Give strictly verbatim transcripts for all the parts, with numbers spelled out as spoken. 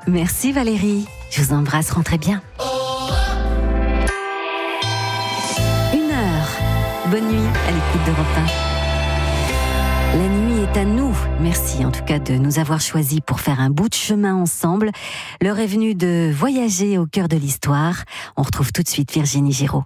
Merci Valérie, je vous embrasse, rentrez bien. Une heure, bonne nuit à l'écoute d'Europe un. La nuit est à nous, merci en tout cas de nous avoir choisis pour faire un bout de chemin ensemble. L'heure est venue de voyager au cœur de l'histoire. On retrouve tout de suite Virginie Giraud.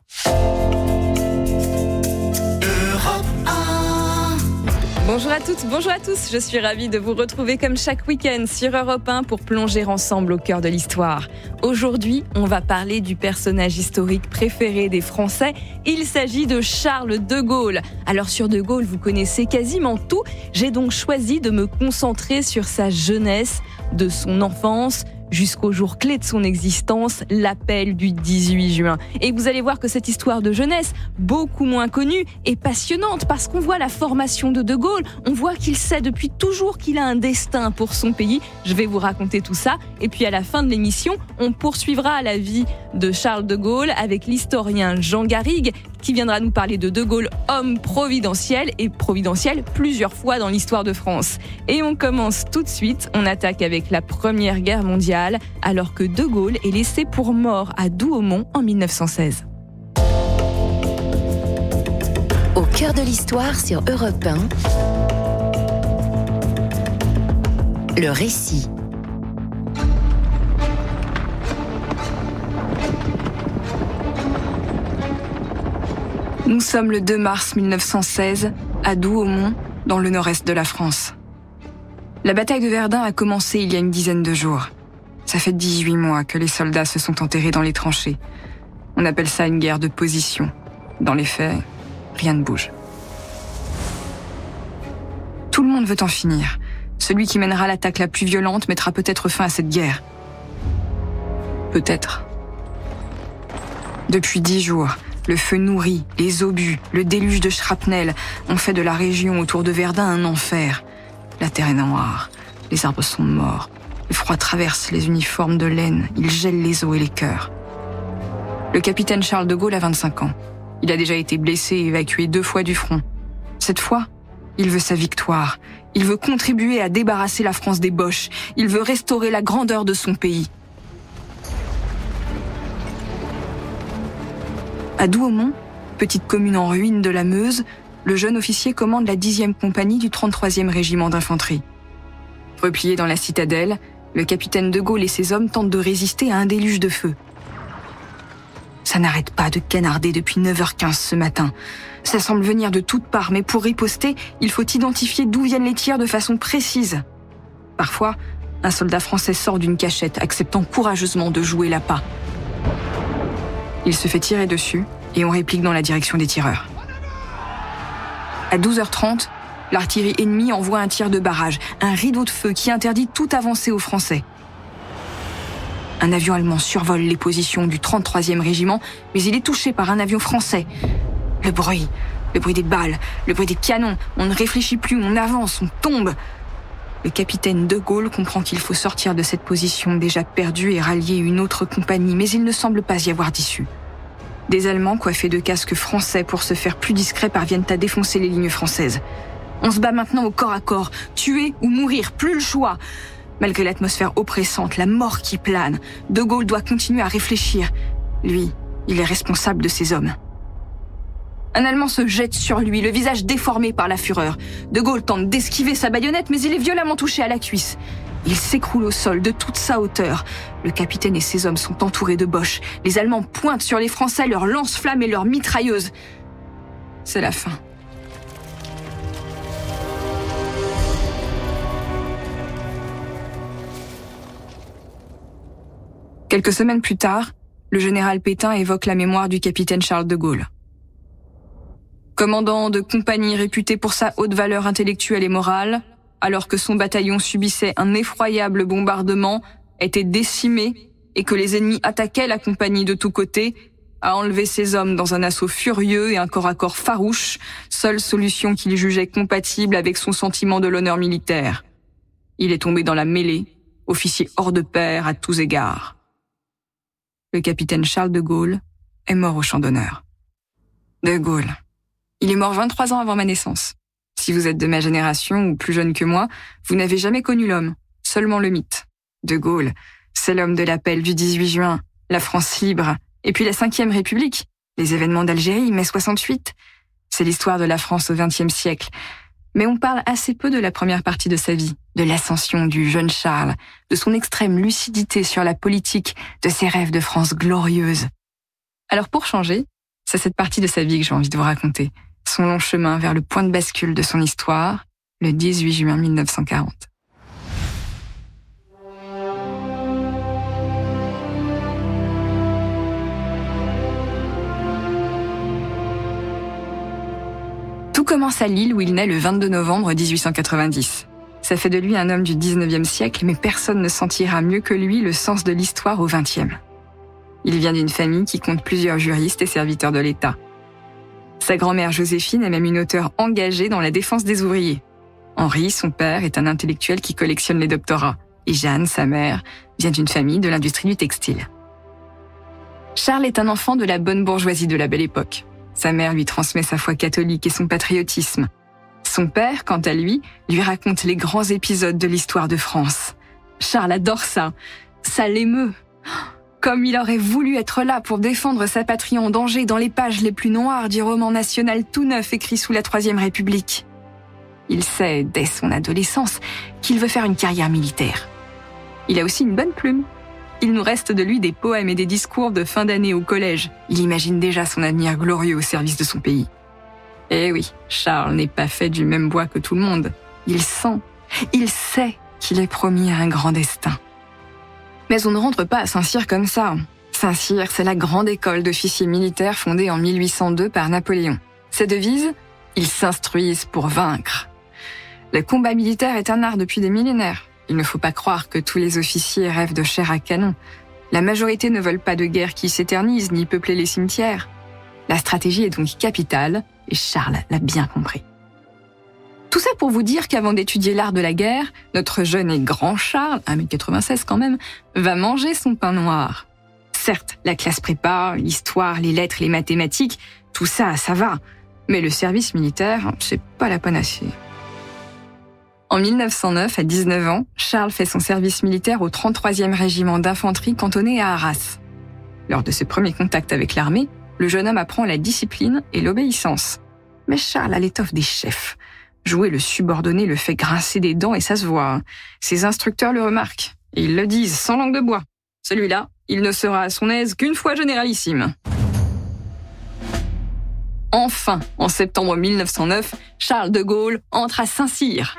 Bonjour à toutes, bonjour à tous, je suis ravie de vous retrouver comme chaque week-end sur Europe un pour plonger ensemble au cœur de l'histoire. Aujourd'hui, on va parler du personnage historique préféré des Français, il s'agit de Charles de Gaulle. Alors sur de Gaulle, vous connaissez quasiment tout, j'ai donc choisi de me concentrer sur sa jeunesse, de son enfance, jusqu'au jour clé de son existence, l'appel du dix-huit juin. Et vous allez voir que cette histoire de jeunesse, beaucoup moins connue, est passionnante parce qu'on voit la formation de De Gaulle, on voit qu'il sait depuis toujours qu'il a un destin pour son pays. Je vais vous raconter tout ça. Et puis à la fin de l'émission, on poursuivra la vie de Charles de Gaulle avec l'historien Jean Garrigue qui viendra nous parler de De Gaulle, homme providentiel et providentiel plusieurs fois dans l'histoire de France. Et on commence tout de suite, on attaque avec la Première Guerre mondiale, alors que De Gaulle est laissé pour mort à Douaumont en mille neuf cent seize. Au cœur de l'histoire sur Europe un, le récit. Nous sommes le deux mars mille neuf cent seize, à Douaumont, dans le nord-est de la France. La bataille de Verdun a commencé il y a une dizaine de jours. Ça fait dix-huit mois que les soldats se sont enterrés dans les tranchées. On appelle ça une guerre de position. Dans les faits, rien ne bouge. Tout le monde veut en finir. Celui qui mènera l'attaque la plus violente mettra peut-être fin à cette guerre. Peut-être. Depuis dix jours, le feu nourri, les obus, le déluge de shrapnel ont fait de la région autour de Verdun un enfer. La terre est noire, les arbres sont morts, le froid traverse les uniformes de laine, il gèle les os et les cœurs. Le capitaine Charles de Gaulle a vingt-cinq ans. Il a déjà été blessé et évacué deux fois du front. Cette fois, il veut sa victoire. Il veut contribuer à débarrasser la France des Boches. Il veut restaurer la grandeur de son pays. À Douaumont, petite commune en ruine de la Meuse, le jeune officier commande la dixième compagnie du trente-troisième régiment d'infanterie. Replié dans la citadelle, le capitaine de Gaulle et ses hommes tentent de résister à un déluge de feu. Ça n'arrête pas de canarder depuis neuf heures quinze ce matin. Ça semble venir de toutes parts, mais pour riposter, il faut identifier d'où viennent les tirs de façon précise. Parfois, un soldat français sort d'une cachette, acceptant courageusement de jouer l'appât. Il se fait tirer dessus et on réplique dans la direction des tireurs. À douze heures trente, l'artillerie ennemie envoie un tir de barrage, un rideau de feu qui interdit toute avancée aux Français. Un avion allemand survole les positions du trente-troisième régiment, mais il est touché par un avion français. Le bruit, le bruit des balles, le bruit des canons, on ne réfléchit plus, on avance, on tombe. Le capitaine de Gaulle comprend qu'il faut sortir de cette position déjà perdue et rallier une autre compagnie, mais il ne semble pas y avoir d'issue. Des Allemands coiffés de casques français pour se faire plus discrets parviennent à défoncer les lignes françaises. On se bat maintenant au corps à corps, tuer ou mourir, plus le choix. Malgré l'atmosphère oppressante, la mort qui plane, De Gaulle doit continuer à réfléchir. Lui, il est responsable de ses hommes. Un Allemand se jette sur lui, le visage déformé par la fureur. De Gaulle tente d'esquiver sa baïonnette, mais il est violemment touché à la cuisse. Il s'écroule au sol de toute sa hauteur. Le capitaine et ses hommes sont entourés de Boches. Les Allemands pointent sur les Français leurs lance-flammes et leurs mitrailleuses. C'est la fin. Quelques semaines plus tard, le général Pétain évoque la mémoire du capitaine Charles de Gaulle. Commandant de compagnie réputé pour sa haute valeur intellectuelle et morale, alors que son bataillon subissait un effroyable bombardement, était décimé et que les ennemis attaquaient la compagnie de tous côtés, a enlevé ses hommes dans un assaut furieux et un corps à corps farouche, seule solution qu'il jugeait compatible avec son sentiment de l'honneur militaire. Il est tombé dans la mêlée, officier hors de pair à tous égards. Le capitaine Charles de Gaulle est mort au champ d'honneur. De Gaulle. Il est mort vingt-trois ans avant ma naissance. Si vous êtes de ma génération ou plus jeune que moi, vous n'avez jamais connu l'homme, seulement le mythe. De Gaulle, C'est l'homme de l'appel du dix-huit juin, la France libre, et puis la cinquième République, les événements d'Algérie, mai soixante-huit. C'est l'histoire de la France au vingtième siècle. Mais on parle assez peu de la première partie de sa vie, de l'ascension du jeune Charles, de son extrême lucidité sur la politique, de ses rêves de France glorieuse. Alors pour changer, c'est cette partie de sa vie que j'ai envie de vous raconter, son long chemin vers le point de bascule de son histoire, le dix-huit juin mille neuf cent quarante. Tout commence à Lille où il naît le vingt-deux novembre dix-huit cent quatre-vingt-dix. Ça fait de lui un homme du dix-neuvième siècle, mais personne ne sentira mieux que lui le sens de l'histoire au vingtième. Il vient d'une famille qui compte plusieurs juristes et serviteurs de l'État. Sa grand-mère Joséphine est même une auteure engagée dans la défense des ouvriers. Henri, son père, est un intellectuel qui collectionne les doctorats. Et Jeanne, sa mère, vient d'une famille de l'industrie du textile. Charles est un enfant de la bonne bourgeoisie de la Belle Époque. Sa mère lui transmet sa foi catholique et son patriotisme. Son père, quant à lui, lui raconte les grands épisodes de l'histoire de France. Charles adore ça. Ça l'émeut. Comme il aurait voulu être là pour défendre sa patrie en danger dans les pages les plus noires du roman national tout neuf écrit sous la Troisième République. Il sait, dès son adolescence, qu'il veut faire une carrière militaire. Il a aussi une bonne plume. Il nous reste de lui des poèmes et des discours de fin d'année au collège. Il imagine déjà son avenir glorieux au service de son pays. Eh oui, Charles n'est pas fait du même bois que tout le monde. Il sent, il sait qu'il est promis à un grand destin. Mais on ne rentre pas à Saint-Cyr comme ça. Saint-Cyr, c'est la grande école d'officiers militaires fondée en mille huit cent deux par Napoléon. Sa devise ? Ils s'instruisent pour vaincre. Le combat militaire est un art depuis des millénaires. Il ne faut pas croire que tous les officiers rêvent de chair à canon. La majorité ne veulent pas de guerre qui s'éternise ni peupler les cimetières. La stratégie est donc capitale, et Charles l'a bien compris. Tout ça pour vous dire qu'avant d'étudier l'art de la guerre, notre jeune et grand Charles, un mètre quatre-vingt-seize quand même, va manger son pain noir. Certes, la classe prépa, l'histoire, les lettres, les mathématiques, tout ça, ça va. Mais le service militaire, c'est pas la panacée. En mille neuf cent neuf, à dix-neuf ans, Charles fait son service militaire au trente-troisième régiment d'infanterie cantonné à Arras. Lors de ce premier contact avec l'armée, le jeune homme apprend la discipline et l'obéissance. Mais Charles a l'étoffe des chefs. Jouer le subordonné le fait grincer des dents et ça se voit. Ses instructeurs le remarquent. Et ils le disent sans langue de bois. Celui-là, il ne sera à son aise qu'une fois généralissime. Enfin, en septembre mille neuf cent neuf, Charles de Gaulle entre à Saint-Cyr.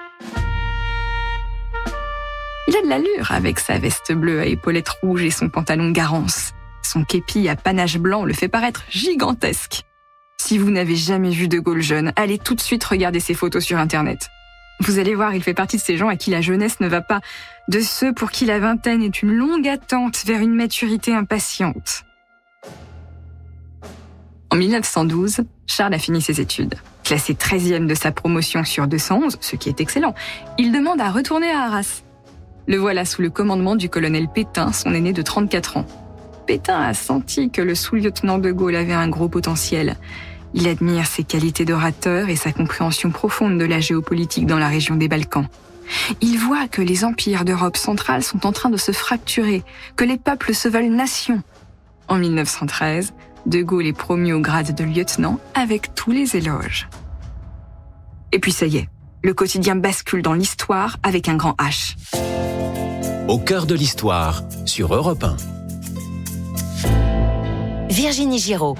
Il a de l'allure avec sa veste bleue à épaulettes rouges et son pantalon Garance. Son képi à panache blanc le fait paraître gigantesque. Si vous n'avez jamais vu de Gaulle jeune, allez tout de suite regarder ses photos sur Internet. Vous allez voir, il fait partie de ces gens à qui la jeunesse ne va pas, de ceux pour qui la vingtaine est une longue attente vers une maturité impatiente. En mille neuf cent douze, Charles a fini ses études. Classé treizième de sa promotion sur deux cent onze, ce qui est excellent, il demande à retourner à Arras. Le voilà sous le commandement du colonel Pétain, son aîné de trente-quatre ans. Pétain a senti que le sous-lieutenant de Gaulle avait un gros potentiel. Il admire ses qualités d'orateur et sa compréhension profonde de la géopolitique dans la région des Balkans. Il voit que les empires d'Europe centrale sont en train de se fracturer, que les peuples se veulent nation. En mille neuf cent treize, de Gaulle est promu au grade de lieutenant avec tous les éloges. Et puis ça y est, le quotidien bascule dans l'histoire avec un grand H. Au cœur de l'histoire, sur Europe un. Virginie Giraud.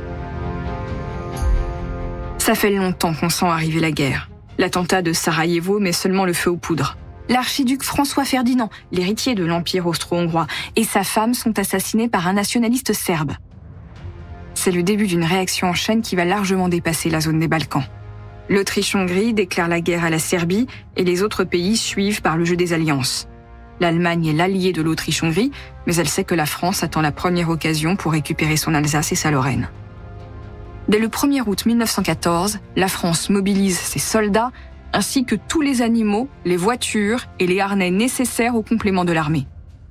Ça fait longtemps qu'on sent arriver la guerre. L'attentat de Sarajevo met seulement le feu aux poudres. L'archiduc François Ferdinand, l'héritier de l'Empire austro-hongrois, et sa femme sont assassinés par un nationaliste serbe. C'est le début d'une réaction en chaîne qui va largement dépasser la zone des Balkans. L'Autriche-Hongrie déclare la guerre à la Serbie et les autres pays suivent par le jeu des alliances. L'Allemagne est l'alliée de l'Autriche-Hongrie, mais elle sait que la France attend la première occasion pour récupérer son Alsace et sa Lorraine. Dès le premier août mille neuf cent quatorze, la France mobilise ses soldats ainsi que tous les animaux, les voitures et les harnais nécessaires au complément de l'armée.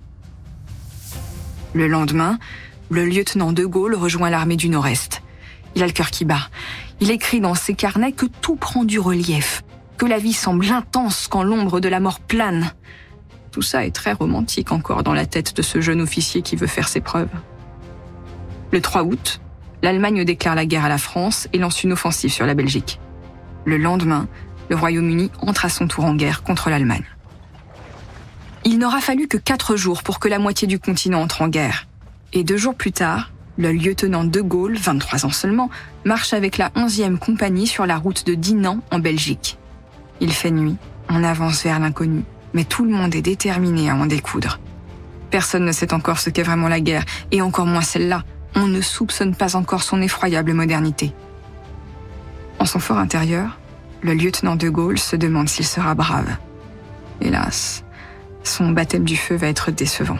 Le lendemain, le lieutenant de Gaulle rejoint l'armée du Nord-Est. Il a le cœur qui bat. Il écrit dans ses carnets que tout prend du relief, que la vie semble intense quand l'ombre de la mort plane. Tout ça est très romantique encore dans la tête de ce jeune officier qui veut faire ses preuves. Le trois août, l'Allemagne déclare la guerre à la France et lance une offensive sur la Belgique. Le lendemain, le Royaume-Uni entre à son tour en guerre contre l'Allemagne. Il n'aura fallu que quatre jours pour que la moitié du continent entre en guerre. Et deux jours plus tard, le lieutenant de Gaulle, vingt-trois ans seulement, marche avec la onzième compagnie sur la route de Dinant en Belgique. Il fait nuit, on avance vers l'inconnu, mais tout le monde est déterminé à en découdre. Personne ne sait encore ce qu'est vraiment la guerre, et encore moins celle-là. On ne soupçonne pas encore son effroyable modernité. En son fort intérieur, le lieutenant de Gaulle se demande s'il sera brave. Hélas, son baptême du feu va être décevant.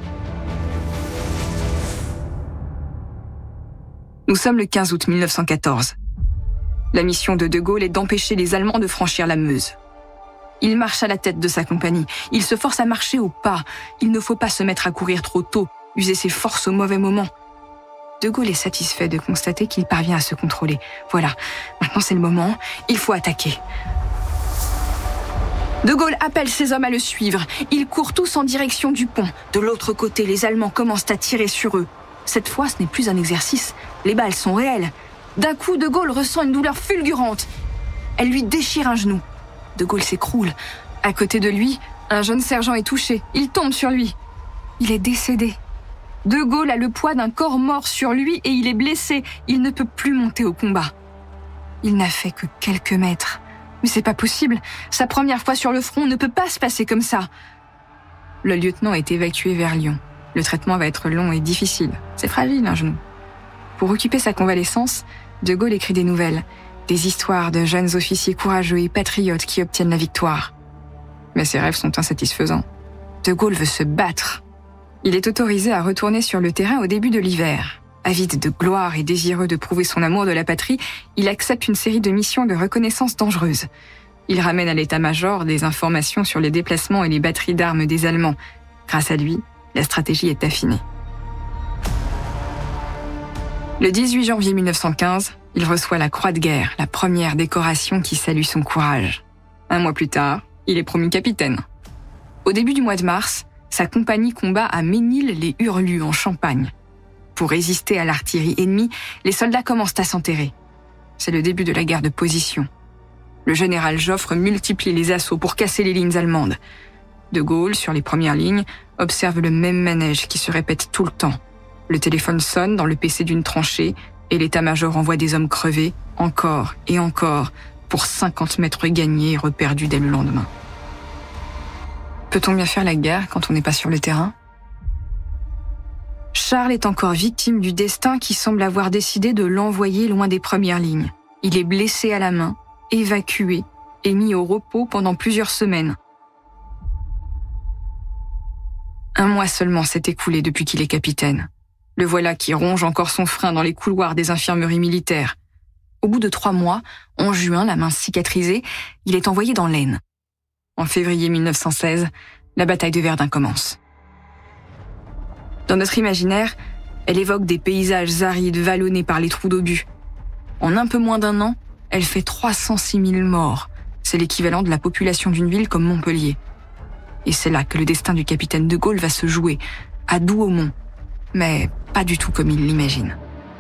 Nous sommes le quinze août mille neuf cent quatorze. La mission de De Gaulle est d'empêcher les Allemands de franchir la Meuse. Il marche à la tête de sa compagnie. Il se force à marcher au pas. Il ne faut pas se mettre à courir trop tôt, user ses forces au mauvais moment. De Gaulle est satisfait de constater qu'il parvient à se contrôler. Voilà, maintenant c'est le moment, il faut attaquer. De Gaulle appelle ses hommes à le suivre. Ils courent tous en direction du pont. De l'autre côté, les Allemands commencent à tirer sur eux. Cette fois, ce n'est plus un exercice. Les balles sont réelles. D'un coup, De Gaulle ressent une douleur fulgurante. Elle lui déchire un genou. De Gaulle s'écroule. À côté de lui, un jeune sergent est touché. Il tombe sur lui. Il est décédé. De Gaulle a le poids d'un corps mort sur lui et il est blessé. Il ne peut plus monter au combat. Il n'a fait que quelques mètres. Mais c'est pas possible. Sa première fois sur le front ne peut pas se passer comme ça. Le lieutenant est évacué vers Lyon. Le traitement va être long et difficile. C'est fragile, un genou. Pour occuper sa convalescence, De Gaulle écrit des nouvelles, des histoires de jeunes officiers courageux et patriotes qui obtiennent la victoire. Mais ses rêves sont insatisfaisants. De Gaulle veut se battre. Il est autorisé à retourner sur le terrain au début de l'hiver. Avide de gloire et désireux de prouver son amour de la patrie, il accepte une série de missions de reconnaissance dangereuses. Il ramène à l'état-major des informations sur les déplacements et les batteries d'armes des Allemands. Grâce à lui, la stratégie est affinée. Le dix-huit janvier mille neuf cent quinze, il reçoit la Croix de guerre, la première décoration qui salue son courage. Un mois plus tard, il est promu capitaine. Au début du mois de mars, sa compagnie combat à Ménil-les-Hurlus en Champagne. Pour résister à l'artillerie ennemie, les soldats commencent à s'enterrer. C'est le début de la guerre de position. Le général Joffre multiplie les assauts pour casser les lignes allemandes. De Gaulle, sur les premières lignes, observe le même manège qui se répète tout le temps. Le téléphone sonne dans le P C d'une tranchée et l'état-major envoie des hommes crevés, encore et encore, pour cinquante mètres gagnés et reperdus dès le lendemain. Peut-on bien faire la guerre quand on n'est pas sur le terrain ? Charles est encore victime du destin qui semble avoir décidé de l'envoyer loin des premières lignes. Il est blessé à la main, évacué et mis au repos pendant plusieurs semaines. Un mois seulement s'est écoulé depuis qu'il est capitaine. Le voilà qui ronge encore son frein dans les couloirs des infirmeries militaires. Au bout de trois mois, en juin, la main cicatrisée, il est envoyé dans l'Aisne. En février mille neuf cent seize, la bataille de Verdun commence. Dans notre imaginaire, elle évoque des paysages arides vallonnés par les trous d'obus. En un peu moins d'un an, elle fait trois cent six mille morts. C'est l'équivalent de la population d'une ville comme Montpellier. Et c'est là que le destin du capitaine de Gaulle va se jouer, à Douaumont, mais pas du tout comme il l'imagine.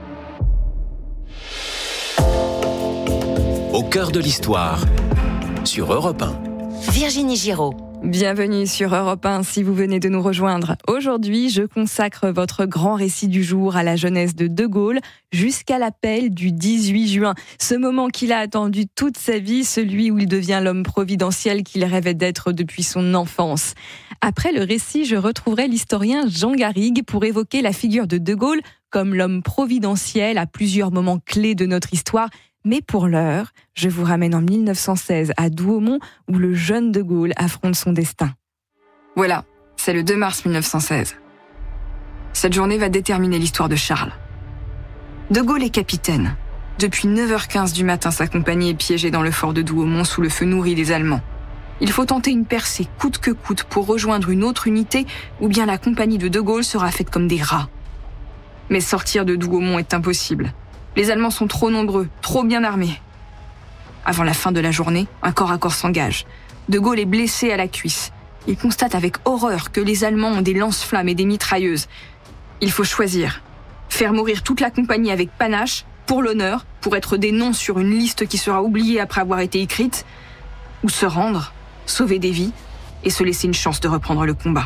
Au cœur de l'histoire, sur Europe un. Virginie Giraud. Bienvenue sur Europe un si vous venez de nous rejoindre. Aujourd'hui, je consacre votre grand récit du jour à la jeunesse de De Gaulle jusqu'à l'appel du dix-huit juin. Ce moment qu'il a attendu toute sa vie, celui où il devient l'homme providentiel qu'il rêvait d'être depuis son enfance. Après le récit, je retrouverai l'historien Jean Garrigue pour évoquer la figure de De Gaulle comme l'homme providentiel à plusieurs moments clés de notre histoire. Mais pour l'heure, je vous ramène en mille neuf cent seize à Douaumont où le jeune De Gaulle affronte son destin. Voilà, c'est le deux mars mille neuf cent seize. Cette journée va déterminer l'histoire de Charles. De Gaulle est capitaine. Depuis neuf heures quinze du matin, sa compagnie est piégée dans le fort de Douaumont sous le feu nourri des Allemands. Il faut tenter une percée coûte que coûte pour rejoindre une autre unité ou bien la compagnie de De Gaulle sera faite comme des rats. Mais sortir de Douaumont est impossible. Les Allemands sont trop nombreux, trop bien armés. Avant la fin de la journée, un corps à corps s'engage. De Gaulle est blessé à la cuisse. il constate avec horreur que les Allemands ont des lance-flammes et des mitrailleuses. Il faut choisir. Faire mourir toute la compagnie avec panache, pour l'honneur, pour être des noms sur une liste qui sera oubliée après avoir été écrite, ou se rendre, sauver des vies et se laisser une chance de reprendre le combat.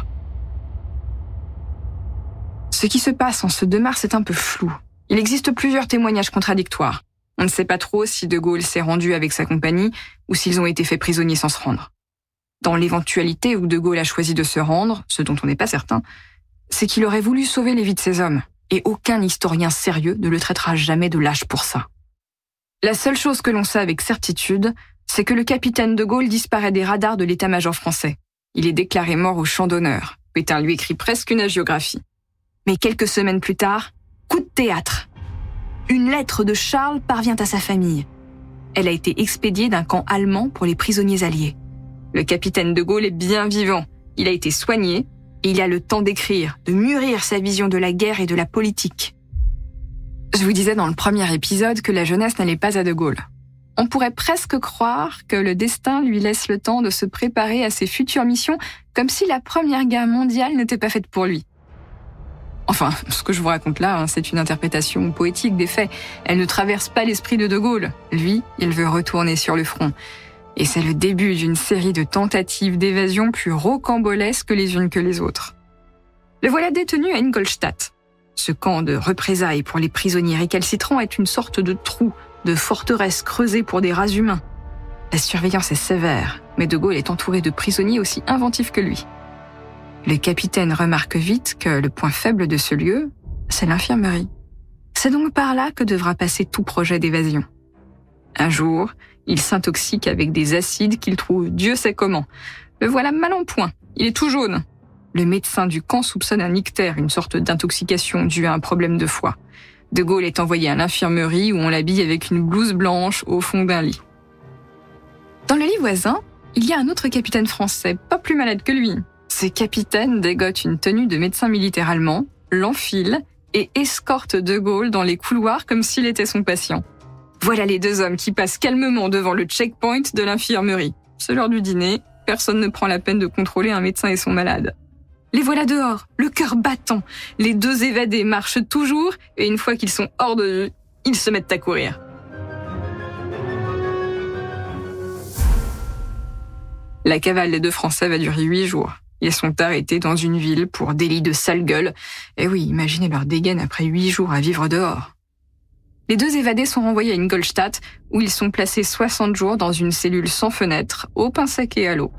Ce qui se passe en ce deux mars est un peu flou. Il existe plusieurs témoignages contradictoires. On ne sait pas trop si De Gaulle s'est rendu avec sa compagnie ou s'ils ont été faits prisonniers sans se rendre. Dans l'éventualité où De Gaulle a choisi de se rendre, ce dont on n'est pas certain, c'est qu'il aurait voulu sauver les vies de ses hommes, et aucun historien sérieux ne le traitera jamais de lâche pour ça. La seule chose que l'on sait avec certitude, c'est que le capitaine De Gaulle disparaît des radars de l'état-major français. Il est déclaré mort au champ d'honneur. Pétain lui écrit presque une hagiographie. Mais quelques semaines plus tard, coup de théâtre. Une lettre de Charles parvient à sa famille. Elle a été expédiée d'un camp allemand pour les prisonniers alliés. Le capitaine De Gaulle est bien vivant. Il a été soigné et il a le temps d'écrire, de mûrir sa vision de la guerre et de la politique. Je vous disais dans le premier épisode que la jeunesse n'allait pas à De Gaulle. On pourrait presque croire que le destin lui laisse le temps de se préparer à ses futures missions comme si la Première Guerre mondiale n'était pas faite pour lui. Enfin, ce que je vous raconte là, hein, c'est une interprétation poétique des faits. Elle ne traverse pas l'esprit de De Gaulle. Lui, il veut retourner sur le front. Et c'est le début d'une série de tentatives d'évasion plus rocambolesques les unes que les autres. Le voilà détenu à Ingolstadt. Ce camp de représailles pour les prisonniers récalcitrants est une sorte de trou, de forteresse creusée pour des rats humains. La surveillance est sévère, mais De Gaulle est entouré de prisonniers aussi inventifs que lui. Le capitaine remarque vite que le point faible de ce lieu, c'est l'infirmerie. C'est donc par là que devra passer tout projet d'évasion. Un jour, il s'intoxique avec des acides qu'il trouve Dieu sait comment. Le voilà mal en point, il est tout jaune. Le médecin du camp soupçonne un ictère, une sorte d'intoxication due à un problème de foie. De Gaulle est envoyé à l'infirmerie où on l'habille avec une blouse blanche au fond d'un lit. Dans le lit voisin, il y a un autre capitaine français, pas plus malade que lui. Ce capitaine dégote une tenue de médecin militaire allemand, l'enfile et escorte De Gaulle dans les couloirs comme s'il était son patient. Voilà les deux hommes qui passent calmement devant le checkpoint de l'infirmerie. C'est l'heure du dîner, personne ne prend la peine de contrôler un médecin et son malade. Les voilà dehors, le cœur battant. Les deux évadés marchent toujours et une fois qu'ils sont hors de vue, ils se mettent à courir. La cavale des deux Français va durer huit jours. Ils sont arrêtés dans une ville pour délit de sale gueule. Et oui, imaginez leur dégaine après huit jours à vivre dehors. Les deux évadés sont renvoyés à Ingolstadt, où ils sont placés soixante jours dans une cellule sans fenêtre, au pain sec et à l'eau.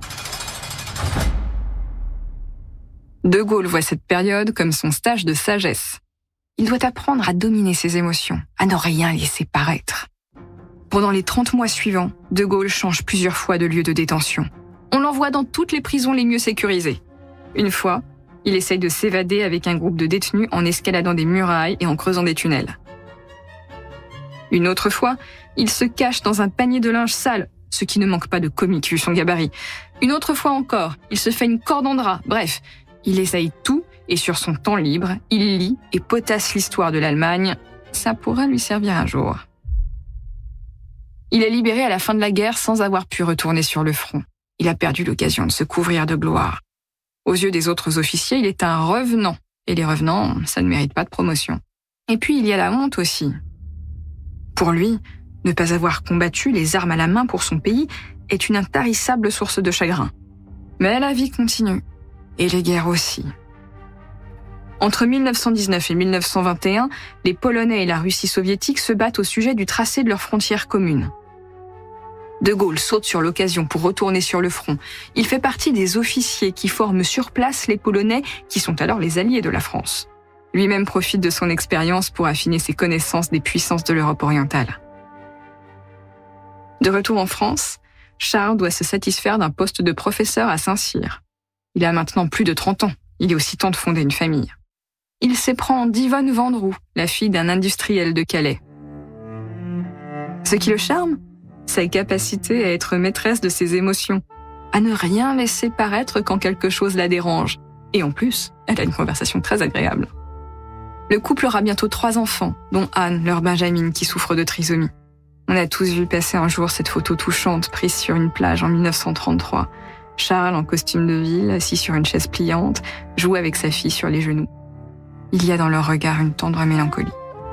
De Gaulle voit cette période comme son stage de sagesse. Il doit apprendre à dominer ses émotions, à ne rien laisser paraître. Pendant les trente mois suivants, De Gaulle change plusieurs fois de lieu de détention. On l'envoie dans toutes les prisons les mieux sécurisées. Une fois, il essaye de s'évader avec un groupe de détenus en escaladant des murailles et en creusant des tunnels. Une autre fois, il se cache dans un panier de linge sale, ce qui ne manque pas de comique vu son gabarit. Une autre fois encore, il se fait une corde en drap. Bref, il essaye tout et sur son temps libre, il lit et potasse l'histoire de l'Allemagne. Ça pourra lui servir un jour. Il est libéré à la fin de la guerre sans avoir pu retourner sur le front. Il a perdu l'occasion de se couvrir de gloire. Aux yeux des autres officiers, il est un revenant. Et les revenants, ça ne mérite pas de promotion. Et puis, il y a la honte aussi. Pour lui, ne pas avoir combattu les armes à la main pour son pays est une intarissable source de chagrin. Mais la vie continue. Et les guerres aussi. Entre mille neuf cent dix-neuf et mille neuf cent vingt et un, les Polonais et la Russie soviétique se battent au sujet du tracé de leurs frontières communes. De Gaulle saute sur l'occasion pour retourner sur le front. Il fait partie des officiers qui forment sur place les Polonais, qui sont alors les alliés de la France. Lui-même profite de son expérience pour affiner ses connaissances des puissances de l'Europe orientale. De retour en France, Charles doit se satisfaire d'un poste de professeur à Saint-Cyr. Il a maintenant plus de trente ans. Il est aussi temps de fonder une famille. Il s'éprend d'Yvonne Vendroux, la fille d'un industriel de Calais. Ce qui le charme, sa capacité à être maîtresse de ses émotions, à ne rien laisser paraître quand quelque chose la dérange. Et en plus, elle a une conversation très agréable. Le couple aura bientôt trois enfants, dont Anne, leur Benjamin, qui souffre de trisomie. On a tous vu passer un jour cette photo touchante prise sur une plage en mille neuf cent trente-trois. Charles, en costume de ville, assis sur une chaise pliante, joue avec sa fille sur les genoux. Il y a dans leur regard une tendre mélancolie.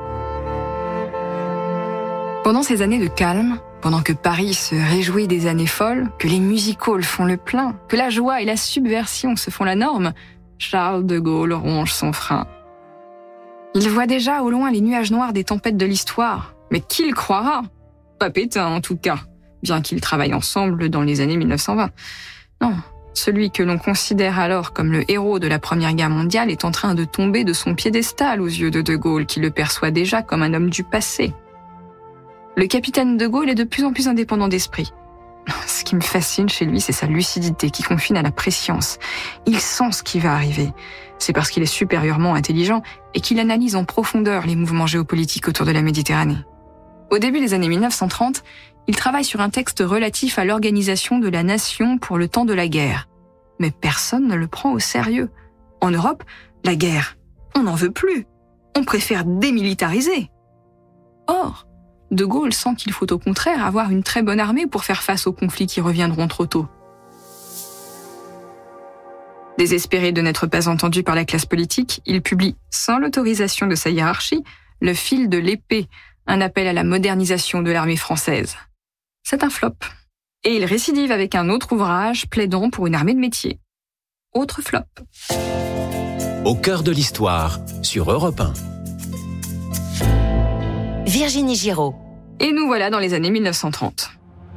Pendant ces années de calme, pendant que Paris se réjouit des années folles, que les music-halls font le plein, que la joie et la subversion se font la norme, Charles de Gaulle ronge son frein. Il voit déjà au loin les nuages noirs des tempêtes de l'histoire. Mais qui le croira ? Pas Pétain, en tout cas, bien qu'ils travaillent ensemble dans les années mille neuf cent vingt. Non, celui que l'on considère alors comme le héros de la Première Guerre mondiale est en train de tomber de son piédestal aux yeux de De Gaulle, qui le perçoit déjà comme un homme du passé. Le capitaine De Gaulle est de plus en plus indépendant d'esprit. Ce qui me fascine chez lui, c'est sa lucidité qui confine à la prescience. Il sent ce qui va arriver. C'est parce qu'il est supérieurement intelligent et qu'il analyse en profondeur les mouvements géopolitiques autour de la Méditerranée. Au début des années mille neuf cent trente, il travaille sur un texte relatif à l'organisation de la nation pour le temps de la guerre. Mais personne ne le prend au sérieux. En Europe, la guerre, on n'en veut plus. On préfère démilitariser. Or, De Gaulle sent qu'il faut au contraire avoir une très bonne armée pour faire face aux conflits qui reviendront trop tôt. Désespéré de n'être pas entendu par la classe politique, il publie, sans l'autorisation de sa hiérarchie, Le fil de l'épée, un appel à la modernisation de l'armée française. C'est un flop. Et il récidive avec un autre ouvrage plaidant pour une armée de métier. Autre flop. Au cœur de l'histoire, sur Europe un. Virginie Giraud. Et nous voilà dans les années mille neuf cent trente.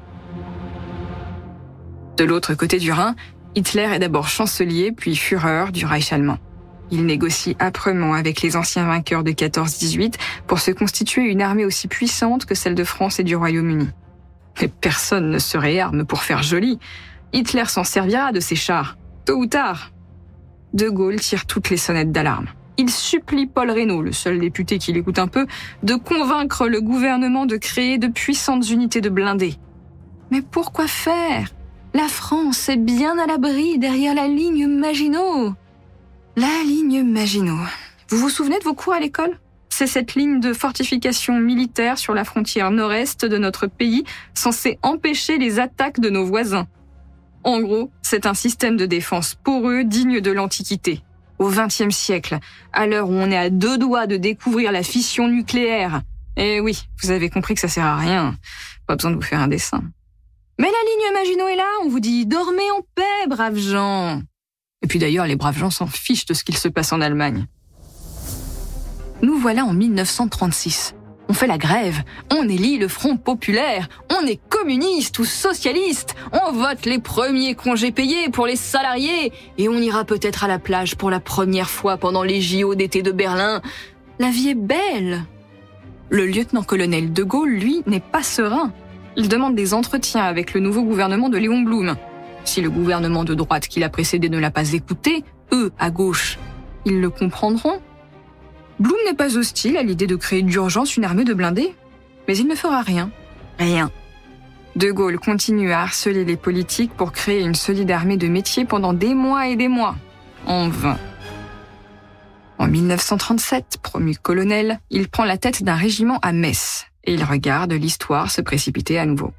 De l'autre côté du Rhin, Hitler est d'abord chancelier puis Führer du Reich allemand. Il négocie âprement avec les anciens vainqueurs de quatorze dix-huit pour se constituer une armée aussi puissante que celle de France et du Royaume-Uni. Mais personne ne se réarme pour faire joli. Hitler s'en servira de ses chars, tôt ou tard. De Gaulle tire toutes les sonnettes d'alarme. Il supplie Paul Reynaud, le seul député qui l'écoute un peu, de convaincre le gouvernement de créer de puissantes unités de blindés. Mais pourquoi faire ? La France est bien à l'abri derrière la ligne Maginot. La ligne Maginot. Vous vous souvenez de vos cours à l'école ? C'est cette ligne de fortification militaire sur la frontière nord-est de notre pays, censée empêcher les attaques de nos voisins. En gros, c'est un système de défense poreux digne de l'Antiquité. Au vingtième siècle, à l'heure où on est à deux doigts de découvrir la fission nucléaire. Eh oui, vous avez compris que ça sert à rien. Pas besoin de vous faire un dessin. Mais la ligne Maginot est là, on vous dit « Dormez en paix, braves gens !» Et puis d'ailleurs, les braves gens s'en fichent de ce qu'il se passe en Allemagne. Nous voilà en mille neuf cent trente-six. On fait la grève, on élit le Front populaire, on est communiste ou socialiste, on vote les premiers congés payés pour les salariés et on ira peut-être à la plage pour la première fois pendant les J O d'été de Berlin. La vie est belle. Le lieutenant-colonel De Gaulle, lui, n'est pas serein. Il demande des entretiens avec le nouveau gouvernement de Léon Blum. Si le gouvernement de droite qui l'a précédé ne l'a pas écouté, eux, à gauche, ils le comprendront. Blum n'est pas hostile à l'idée de créer d'urgence une armée de blindés, mais il ne fera rien. Rien. De Gaulle continue à harceler les politiques pour créer une solide armée de métier pendant des mois et des mois. En vain. En mille neuf cent trente-sept, promu colonel, il prend la tête d'un régiment à Metz et il regarde l'histoire se précipiter à nouveau.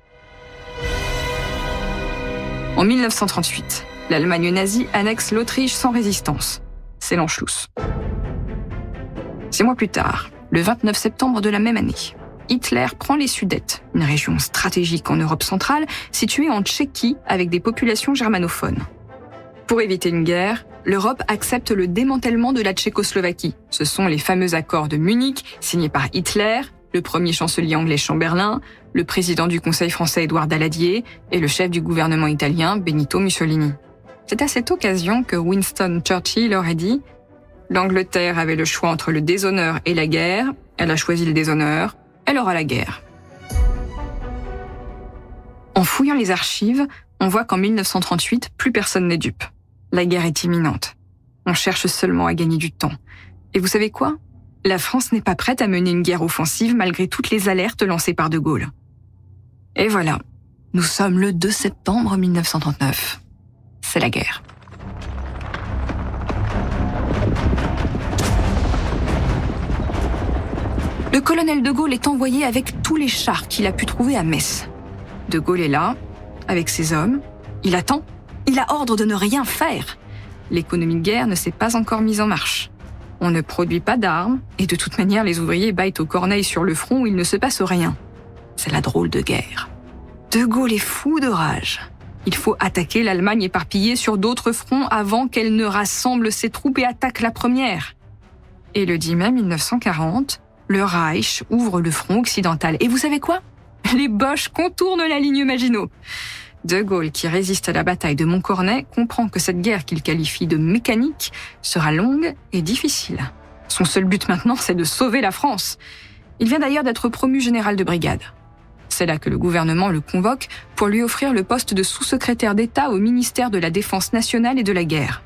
En mille neuf cent trente-huit, l'Allemagne nazie annexe l'Autriche sans résistance. C'est l'Anschluss. Six mois plus tard, le vingt-neuf septembre de la même année, Hitler prend les Sudètes, une région stratégique en Europe centrale, située en Tchéquie avec des populations germanophones. Pour éviter une guerre, l'Europe accepte le démantèlement de la Tchécoslovaquie. Ce sont les fameux accords de Munich, signés par Hitler, le premier chancelier anglais Chamberlain, le président du Conseil français Édouard Daladier et le chef du gouvernement italien Benito Mussolini. C'est à cette occasion que Winston Churchill aurait dit « L'Angleterre avait le choix entre le déshonneur et la guerre. Elle a choisi le déshonneur. Elle aura la guerre. » En fouillant les archives, on voit qu'en mille neuf cent trente-huit, plus personne n'est dupe. La guerre est imminente. On cherche seulement à gagner du temps. Et vous savez quoi ? La France n'est pas prête à mener une guerre offensive malgré toutes les alertes lancées par De Gaulle. Et voilà, nous sommes le deux septembre mille neuf cent trente-neuf. C'est la guerre. Le colonel De Gaulle est envoyé avec tous les chars qu'il a pu trouver à Metz. De Gaulle est là, avec ses hommes. Il attend, il Il a ordre de ne rien faire. L'économie de guerre ne s'est pas encore mise en marche. On ne produit pas d'armes, et de toute manière, les ouvriers baillent aux corneilles sur le front où il ne se passe rien. C'est la drôle de guerre. De Gaulle est fou de rage. Il faut attaquer l'Allemagne éparpillée sur d'autres fronts avant qu'elle ne rassemble ses troupes et attaque la première. Et le dix mai mille neuf cent quarante, le Reich ouvre le front occidental. Et vous savez quoi ? Les Boches contournent la ligne Maginot. De Gaulle, qui résiste à la bataille de Montcornet, comprend que cette guerre qu'il qualifie de mécanique sera longue et difficile. Son seul but maintenant, c'est de sauver la France. Il vient d'ailleurs d'être promu général de brigade. C'est là que le gouvernement le convoque pour lui offrir le poste de sous-secrétaire d'État au ministère de la Défense nationale et de la guerre.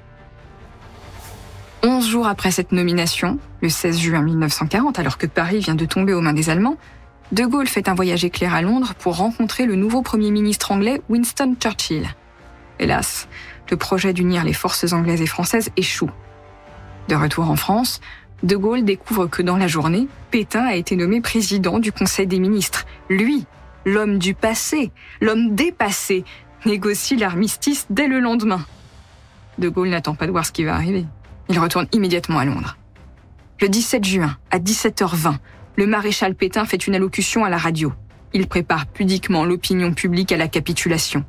Onze jours après cette nomination, le seize juin mille neuf cent quarante, alors que Paris vient de tomber aux mains des Allemands, De Gaulle fait un voyage éclair à Londres pour rencontrer le nouveau Premier ministre anglais Winston Churchill. Hélas, le projet d'unir les forces anglaises et françaises échoue. De retour en France, De Gaulle découvre que dans la journée, Pétain a été nommé président du Conseil des ministres. Lui, l'homme du passé, l'homme dépassé, négocie l'armistice dès le lendemain. De Gaulle n'attend pas de voir ce qui va arriver. Il retourne immédiatement à Londres. Le dix-sept juin, à dix-sept heures vingt, le maréchal Pétain fait une allocution à la radio. Il prépare pudiquement l'opinion publique à la capitulation.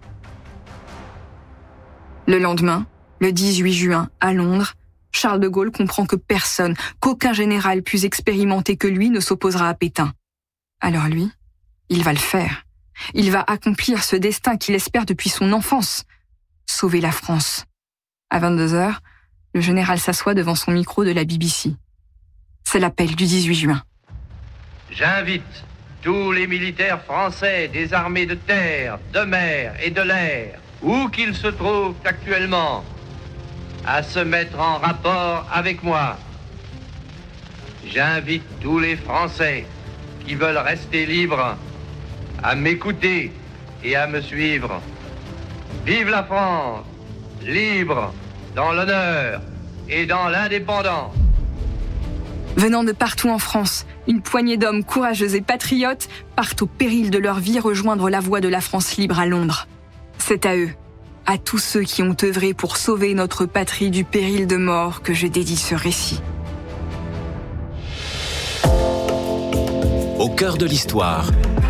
Le lendemain, le dix-huit juin, à Londres, Charles de Gaulle comprend que personne, qu'aucun général plus expérimenté que lui ne s'opposera à Pétain. Alors lui, il va le faire. Il va accomplir ce destin qu'il espère depuis son enfance. Sauver la France. À vingt-deux heures, le général s'assoit devant son micro de la B B C. C'est l'appel du dix-huit juin. J'invite tous les militaires français des armées de terre, de mer et de l'air, où qu'ils se trouvent actuellement, à se mettre en rapport avec moi. J'invite tous les Français qui veulent rester libres à m'écouter et à me suivre. Vive la France, libre, dans l'honneur et dans l'indépendance. Venant de partout en France, une poignée d'hommes courageux et patriotes partent au péril de leur vie rejoindre la voie de la France libre à Londres. C'est à eux, à tous ceux qui ont œuvré pour sauver notre patrie du péril de mort, que je dédie ce récit. Au cœur de l'histoire,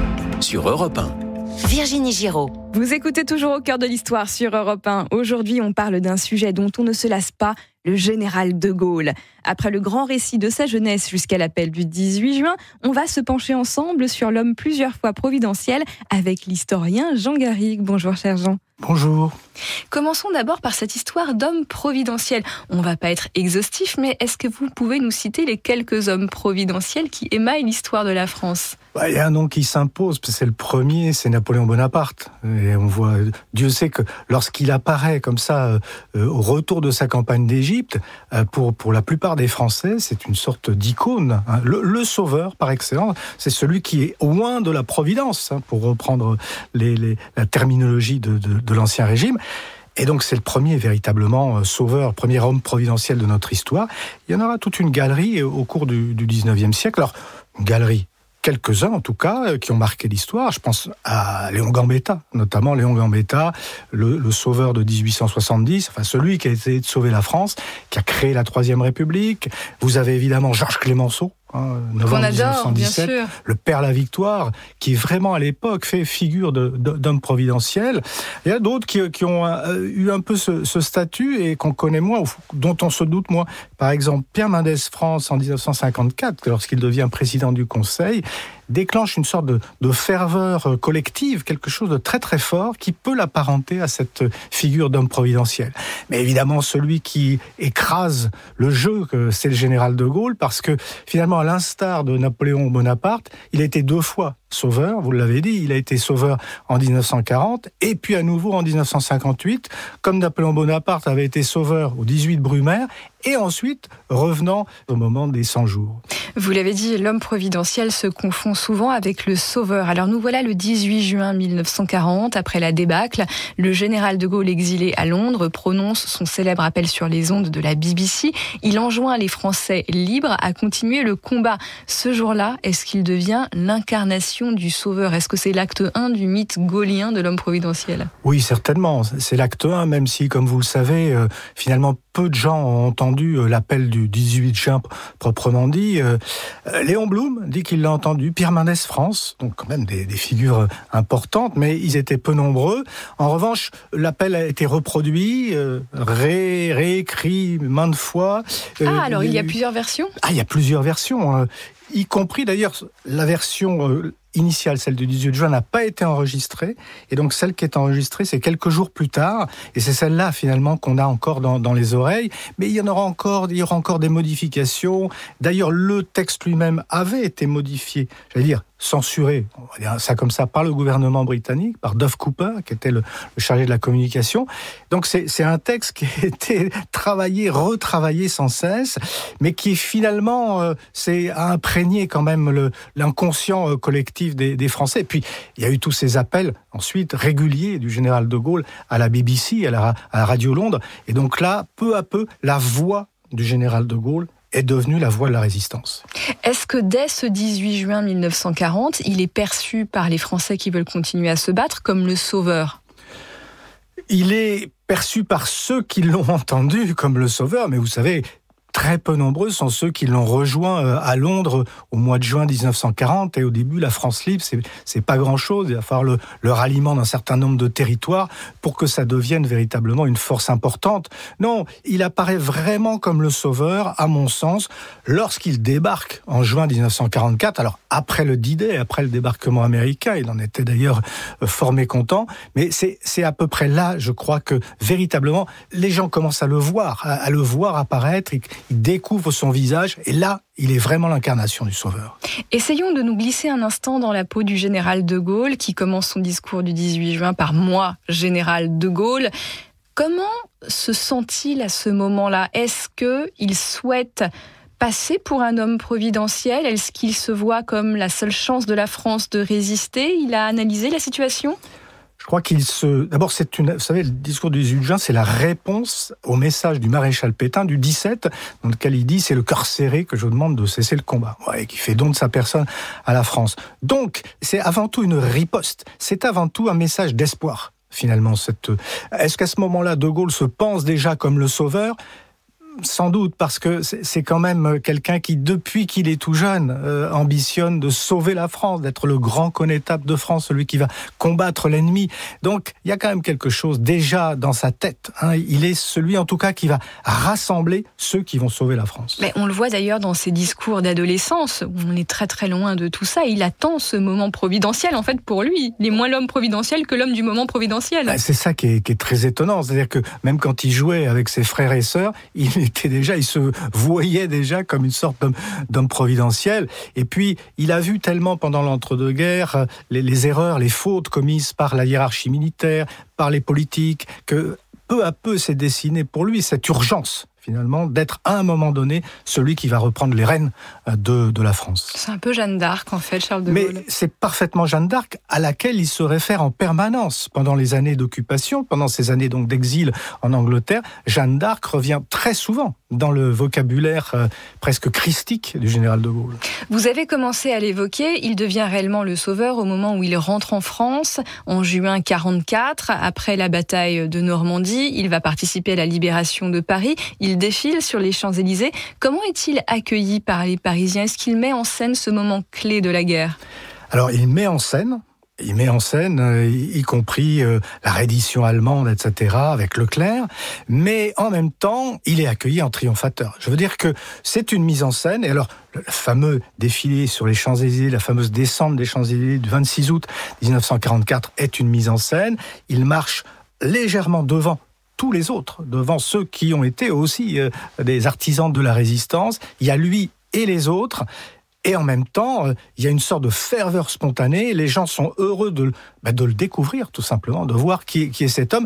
sur Europe un. Virginie Giraud. Vous écoutez toujours Au cœur de l'histoire sur Europe un. Aujourd'hui, on parle d'un sujet dont on ne se lasse pas, le général de Gaulle. Après le grand récit de sa jeunesse jusqu'à l'appel du dix-huit juin, on va se pencher ensemble sur l'homme plusieurs fois providentiel avec l'historien Jean Garrigue. Bonjour cher Jean. Bonjour. Commençons d'abord par cette histoire d'homme providentiel. On ne va pas être exhaustif, mais est-ce que vous pouvez nous citer les quelques hommes providentiels qui émaillent l'histoire de la France ? Bah, il y a un nom qui s'impose, c'est le premier, c'est Napoléon Bonaparte. Et on voit, Dieu sait que lorsqu'il apparaît comme ça euh, au retour de sa campagne d'Égypte, euh, pour pour la plupart des Français, c'est une sorte d'icône. Hein. Le, le sauveur par excellence, c'est celui qui est loin de la providence, hein, pour reprendre les, les, la terminologie de, de, de l'Ancien Régime. Et donc c'est le premier véritablement sauveur, premier homme providentiel de notre histoire. Il y en aura toute une galerie au cours du, du dix-neuvième siècle. Alors, une galerie, quelques-uns en tout cas, qui ont marqué l'histoire. Je pense à Léon Gambetta, notamment Léon Gambetta, le, le sauveur de dix-huit cent soixante-dix, enfin celui qui a essayé de sauver la France, qui a créé la Troisième République. Vous avez évidemment Georges Clemenceau, hein, novembre dix-neuf cent dix-sept, bien sûr. Le père La Victoire, qui vraiment à l'époque fait figure de, de, d'homme providentiel. Il y a d'autres qui, qui ont euh, eu un peu ce, ce statut et qu'on connaît moins, ou dont on se doute moins. Par exemple, Pierre Mendès France en dix-neuf cent cinquante-quatre, lorsqu'il devient président du Conseil, déclenche une sorte de, de ferveur collective, quelque chose de très très fort qui peut l'apparenter à cette figure d'homme providentiel. Mais évidemment, celui qui écrase le jeu, c'est le général de Gaulle, parce que finalement, à l'instar de Napoléon Bonaparte, il a été deux fois sauveur, vous l'avez dit, il a été sauveur en dix-neuf cent quarante et puis à nouveau en dix-neuf cent cinquante-huit, comme Napoléon Bonaparte avait été sauveur au dix-huit Brumaire et ensuite revenant au moment des cent jours. Vous l'avez dit, l'homme providentiel se confond souvent avec le sauveur. Alors nous voilà le dix-huit juin mille neuf cent quarante, après la débâcle. Le général de Gaulle, exilé à Londres, prononce son célèbre appel sur les ondes de la B B C. Il enjoint les Français libres à continuer le combat. Ce jour-là, est-ce qu'il devient l'incarnation du sauveur ? Est-ce que c'est l'acte un du mythe gaullien de l'homme providentiel ? Oui, certainement. C'est l'acte un, même si, comme vous le savez, euh, finalement, peu de gens ont entendu euh, l'appel du dix-huit juin proprement dit. Euh, Léon Blum dit qu'il l'a entendu. Pierre Mendès France, donc quand même des, des figures importantes, mais ils étaient peu nombreux. En revanche, l'appel a été reproduit, euh, ré, réécrit maintes fois. Euh, ah, alors il y a plusieurs versions ? Ah, il y a plusieurs versions, hein, y compris d'ailleurs la version euh, initiale, celle du dix-huit juin, n'a pas été enregistrée. Et donc celle qui est enregistrée, c'est quelques jours plus tard. Et c'est celle-là, finalement, qu'on a encore dans, dans les oreilles. Mais il y en aura encore, il y aura encore des modifications. D'ailleurs, le texte lui-même avait été modifié, j'allais dire, censuré, on va dire ça comme ça, par le gouvernement britannique, par Duff Cooper, qui était le, le chargé de la communication. Donc c'est, c'est un texte qui a été travaillé, retravaillé sans cesse, mais qui finalement euh, c'est, a imprégné quand même le, l'inconscient euh, collectif des, des Français. Et puis il y a eu tous ces appels ensuite réguliers du général de Gaulle à la B B C, à la, à la Radio Londres. Et donc là, peu à peu, la voix du général de Gaulle est devenue la voix de la résistance. Est-ce que dès ce dix-huit juin mille neuf cent quarante, il est perçu par les Français qui veulent continuer à se battre comme le sauveur ? Il est perçu par ceux qui l'ont entendu comme le sauveur, mais vous savez, très peu nombreux sont ceux qui l'ont rejoint à Londres au mois de juin dix-neuf cent quarante. Et au début, la France libre, c'est, c'est pas grand-chose. Il va falloir le, le ralliement d'un certain nombre de territoires pour que ça devienne véritablement une force importante. Non, il apparaît vraiment comme le sauveur, à mon sens, lorsqu'il débarque en juin dix-neuf cent quarante-quatre. Alors, après le D-Day, après le débarquement américain, il en était d'ailleurs fort mécontent. Mais c'est, c'est à peu près là, je crois, que véritablement, les gens commencent à le voir, à, à le voir apparaître. Il découvre son visage et là, il est vraiment l'incarnation du sauveur. Essayons de nous glisser un instant dans la peau du général de Gaulle qui commence son discours du dix-huit juin par « Moi, général de Gaulle ». Comment se sent-il à ce moment-là ? Est-ce qu'il souhaite passer pour un homme providentiel ? Est-ce qu'il se voit comme la seule chance de la France de résister ? Il a analysé la situation ? Je crois qu'il se... D'abord, c'est une... Vous savez, le discours du dix-huit juin, c'est la réponse au message du maréchal Pétain du dix-sept, dans lequel il dit « C'est le cœur serré que je demande de cesser le combat ». Ouais, qui fait don de sa personne à la France. Donc, c'est avant tout une riposte. C'est avant tout un message d'espoir, finalement. Cette... Est-ce qu'à ce moment-là, De Gaulle se pense déjà comme le sauveur ? Sans doute, parce que c'est quand même quelqu'un qui, depuis qu'il est tout jeune, euh, ambitionne de sauver la France, d'être le grand connétable de France, celui qui va combattre l'ennemi. Donc, il y a quand même quelque chose déjà dans sa tête. Hein. Il est celui, en tout cas, qui va rassembler ceux qui vont sauver la France. Mais on le voit d'ailleurs dans ses discours d'adolescence, où on est très très loin de tout ça. Il attend ce moment providentiel, en fait, pour lui. Il est moins l'homme providentiel que l'homme du moment providentiel. C'est ça qui est, qui est très étonnant. C'est-à-dire que même quand il jouait avec ses frères et sœurs, il était déjà, il se voyait déjà comme une sorte d'homme, d'homme providentiel. Et puis, il a vu tellement pendant l'entre-deux-guerres les, les erreurs, les fautes commises par la hiérarchie militaire, par les politiques, que peu à peu s'est dessinée pour lui cette urgence, finalement, d'être à un moment donné celui qui va reprendre les rênes de, de la France. C'est un peu Jeanne d'Arc, en fait, Charles de Gaulle. Mais c'est parfaitement Jeanne d'Arc à laquelle il se réfère en permanence pendant les années d'occupation, pendant ces années donc d'exil en Angleterre. Jeanne d'Arc revient très souvent dans le vocabulaire euh, presque christique du général de Gaulle. Vous avez commencé à l'évoquer, il devient réellement le sauveur au moment où il rentre en France, en juin quarante-quatre, après la bataille de Normandie. Il va participer à la libération de Paris. Il défile sur les Champs-Élysées. Comment est-il accueilli par les Parisiens ? Est-ce qu'il met en scène ce moment clé de la guerre ? Alors, il met en scène... Il met en scène, euh, y compris euh, la reddition allemande, et cetera, avec Leclerc, mais en même temps, il est accueilli en triomphateur. Je veux dire que c'est une mise en scène, et alors, le fameux défilé sur les Champs-Élysées, la fameuse descente des Champs-Élysées du vingt-six août dix-neuf cent quarante-quatre est une mise en scène. Il marche légèrement devant tous les autres, devant ceux qui ont été aussi euh, des artisans de la résistance. Il y a lui et les autres. Et en même temps, il y a une sorte de ferveur spontanée. Les gens sont heureux de, bah, de le découvrir, tout simplement, de voir qui, qui est cet homme.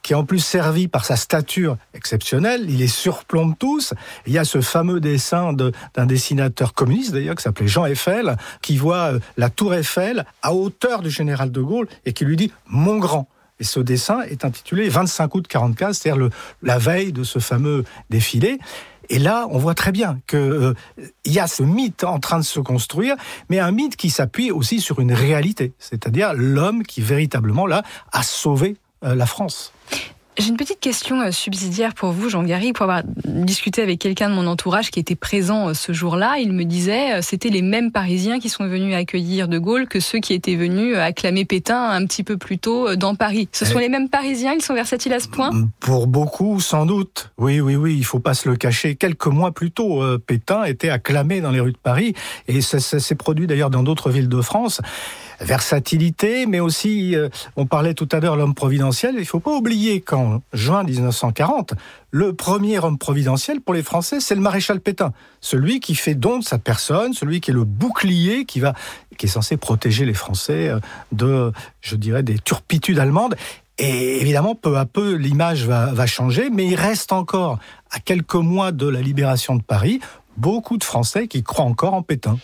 qui est en plus servi par sa stature exceptionnelle. Il les surplombe tous. Il y a ce fameux dessin de, d'un dessinateur communiste, d'ailleurs, qui s'appelait Jean Eiffel, qui voit la tour Eiffel à hauteur du général de Gaulle et qui lui dit « Mon grand ». Et ce dessin est intitulé vingt-cinq août quarante-quatre, c'est-à-dire le, la veille de ce fameux défilé. Et là, on voit très bien qu'il euh, y a ce mythe en train de se construire, mais un mythe qui s'appuie aussi sur une réalité, c'est-à-dire l'homme qui véritablement là a sauvé euh, la France. J'ai une petite question subsidiaire pour vous, Jean Garry, pour avoir discuté avec quelqu'un de mon entourage qui était présent ce jour-là. Il me disait que c'était les mêmes Parisiens qui sont venus accueillir De Gaulle que ceux qui étaient venus acclamer Pétain un petit peu plus tôt dans Paris. Ce sont Et les mêmes Parisiens, ils sont versatiles à ce point ? Pour beaucoup, sans doute. Oui, oui, oui, il ne faut pas se le cacher. Quelques mois plus tôt, Pétain était acclamé dans les rues de Paris. Et ça, ça s'est produit d'ailleurs dans d'autres villes de France. Versatilité, mais aussi, euh, on parlait tout à l'heure l'homme providentiel. Il ne faut pas oublier qu'en juin dix-neuf cent quarante, le premier homme providentiel pour les Français, c'est le maréchal Pétain. Celui qui fait don de sa personne, celui qui est le bouclier, qui, va, qui est censé protéger les Français de, je dirais, des turpitudes allemandes. Et évidemment, peu à peu, l'image va, va changer, mais il reste encore, à quelques mois de la libération de Paris, beaucoup de Français qui croient encore en Pétain.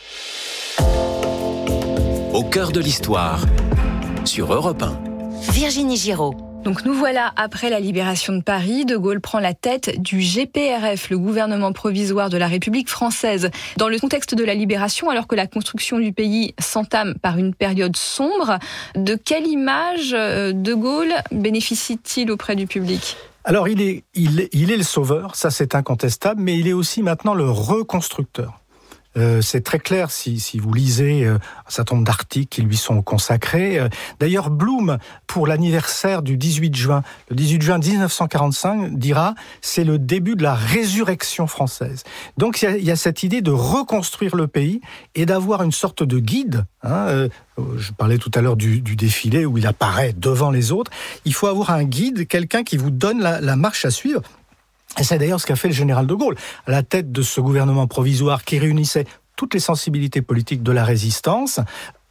Au cœur de l'histoire, sur Europe un. Virginie Giraud. Donc nous voilà après la libération de Paris. De Gaulle prend la tête du G P R F, le gouvernement provisoire de la République française. Dans le contexte de la libération, alors que la construction du pays s'entame par une période sombre, de quelle image De Gaulle bénéficie-t-il auprès du public ? Alors il est, il, est, il est le sauveur, ça c'est incontestable, mais il est aussi maintenant le reconstructeur. Euh, c'est très clair si, si vous lisez euh, un certain nombre d'articles qui lui sont consacrés. Euh, d'ailleurs, Blum, pour l'anniversaire du dix-huit juin, le dix-huit juin dix-neuf cent quarante-cinq, dira « c'est le début de la résurrection française ». Donc, il y, a, il y a cette idée de reconstruire le pays et d'avoir une sorte de guide. Hein, euh, je parlais tout à l'heure du, du défilé où il apparaît devant les autres. Il faut avoir un guide, quelqu'un qui vous donne la, la marche à suivre. Et c'est d'ailleurs ce qu'a fait le général de Gaulle, à la tête de ce gouvernement provisoire qui réunissait toutes les sensibilités politiques de la résistance,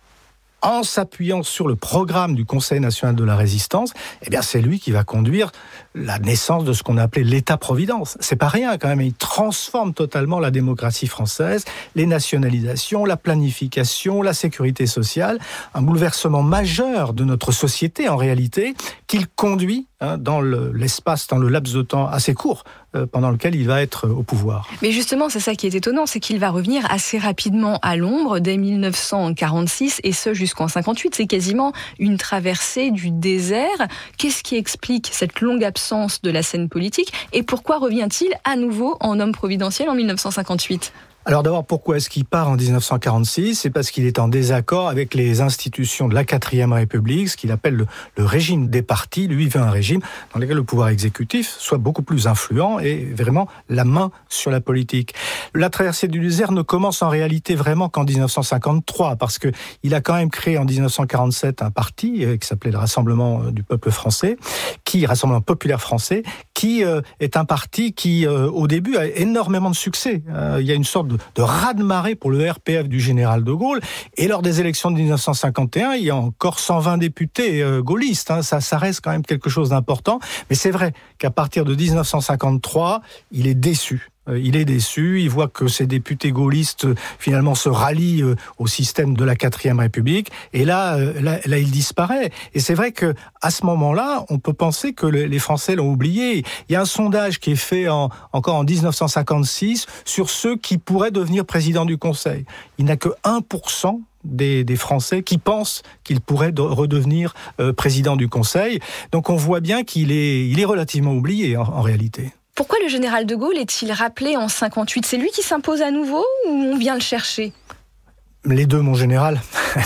en s'appuyant sur le programme du Conseil national de la résistance. Eh bien, c'est lui qui va conduire la naissance de ce qu'on a appelé l'État-providence. C'est pas rien quand même, il transforme totalement la démocratie française, les nationalisations, la planification, la sécurité sociale, un bouleversement majeur de notre société en réalité, qu'il conduit hein, dans le, l'espace, dans le laps de temps assez court euh, pendant lequel il va être au pouvoir. Mais justement, c'est ça qui est étonnant, c'est qu'il va revenir assez rapidement à l'ombre dès dix-neuf cent quarante-six, et ce jusqu'en cinquante-huit. C'est quasiment une traversée du désert. Qu'est-ce qui explique cette longue absence de la scène politique, et pourquoi revient-il à nouveau en homme providentiel en dix-neuf cent cinquante-huit ? Alors d'abord, pourquoi est-ce qu'il part en dix-neuf cent quarante-six ? C'est parce qu'il est en désaccord avec les institutions de la quatrième République, ce qu'il appelle le, le régime des partis. Lui, il veut un régime dans lequel le pouvoir exécutif soit beaucoup plus influent et vraiment la main sur la politique. La traversée du désert ne commence en réalité vraiment qu'en dix-neuf cent cinquante-trois, parce que il a quand même créé en dix-neuf cent quarante-sept un parti euh, qui s'appelait le Rassemblement du peuple français, qui Rassemblement populaire français, qui euh, est un parti qui, euh, au début, a énormément de succès. Euh, il y a une sorte de de raz-de-marée pour le R P F du général de Gaulle. Et lors des élections de dix-neuf cent cinquante et un, il y a encore cent vingt députés euh, gaullistes. Hein. Ça, ça reste quand même quelque chose d'important. Mais c'est vrai qu'à partir de dix-neuf cent cinquante-trois, il est déçu. Il est déçu, il voit que ces députés gaullistes finalement se rallient au système de la quatrième République, et là, là, là il disparaît. Et c'est vrai que à ce moment-là, on peut penser que les Français l'ont oublié. Il y a un sondage qui est fait en, encore en dix-neuf cent cinquante-six sur ceux qui pourraient devenir président du Conseil. Il n'y a que un pour cent Des, des Français qui pensent qu'il pourrait de, redevenir euh, président du Conseil. Donc on voit bien qu'il est, il est relativement oublié en, en réalité. Pourquoi le général de Gaulle est-il rappelé en cinquante-huit ? C'est lui qui s'impose à nouveau ou on vient le chercher ? Les deux, mon général.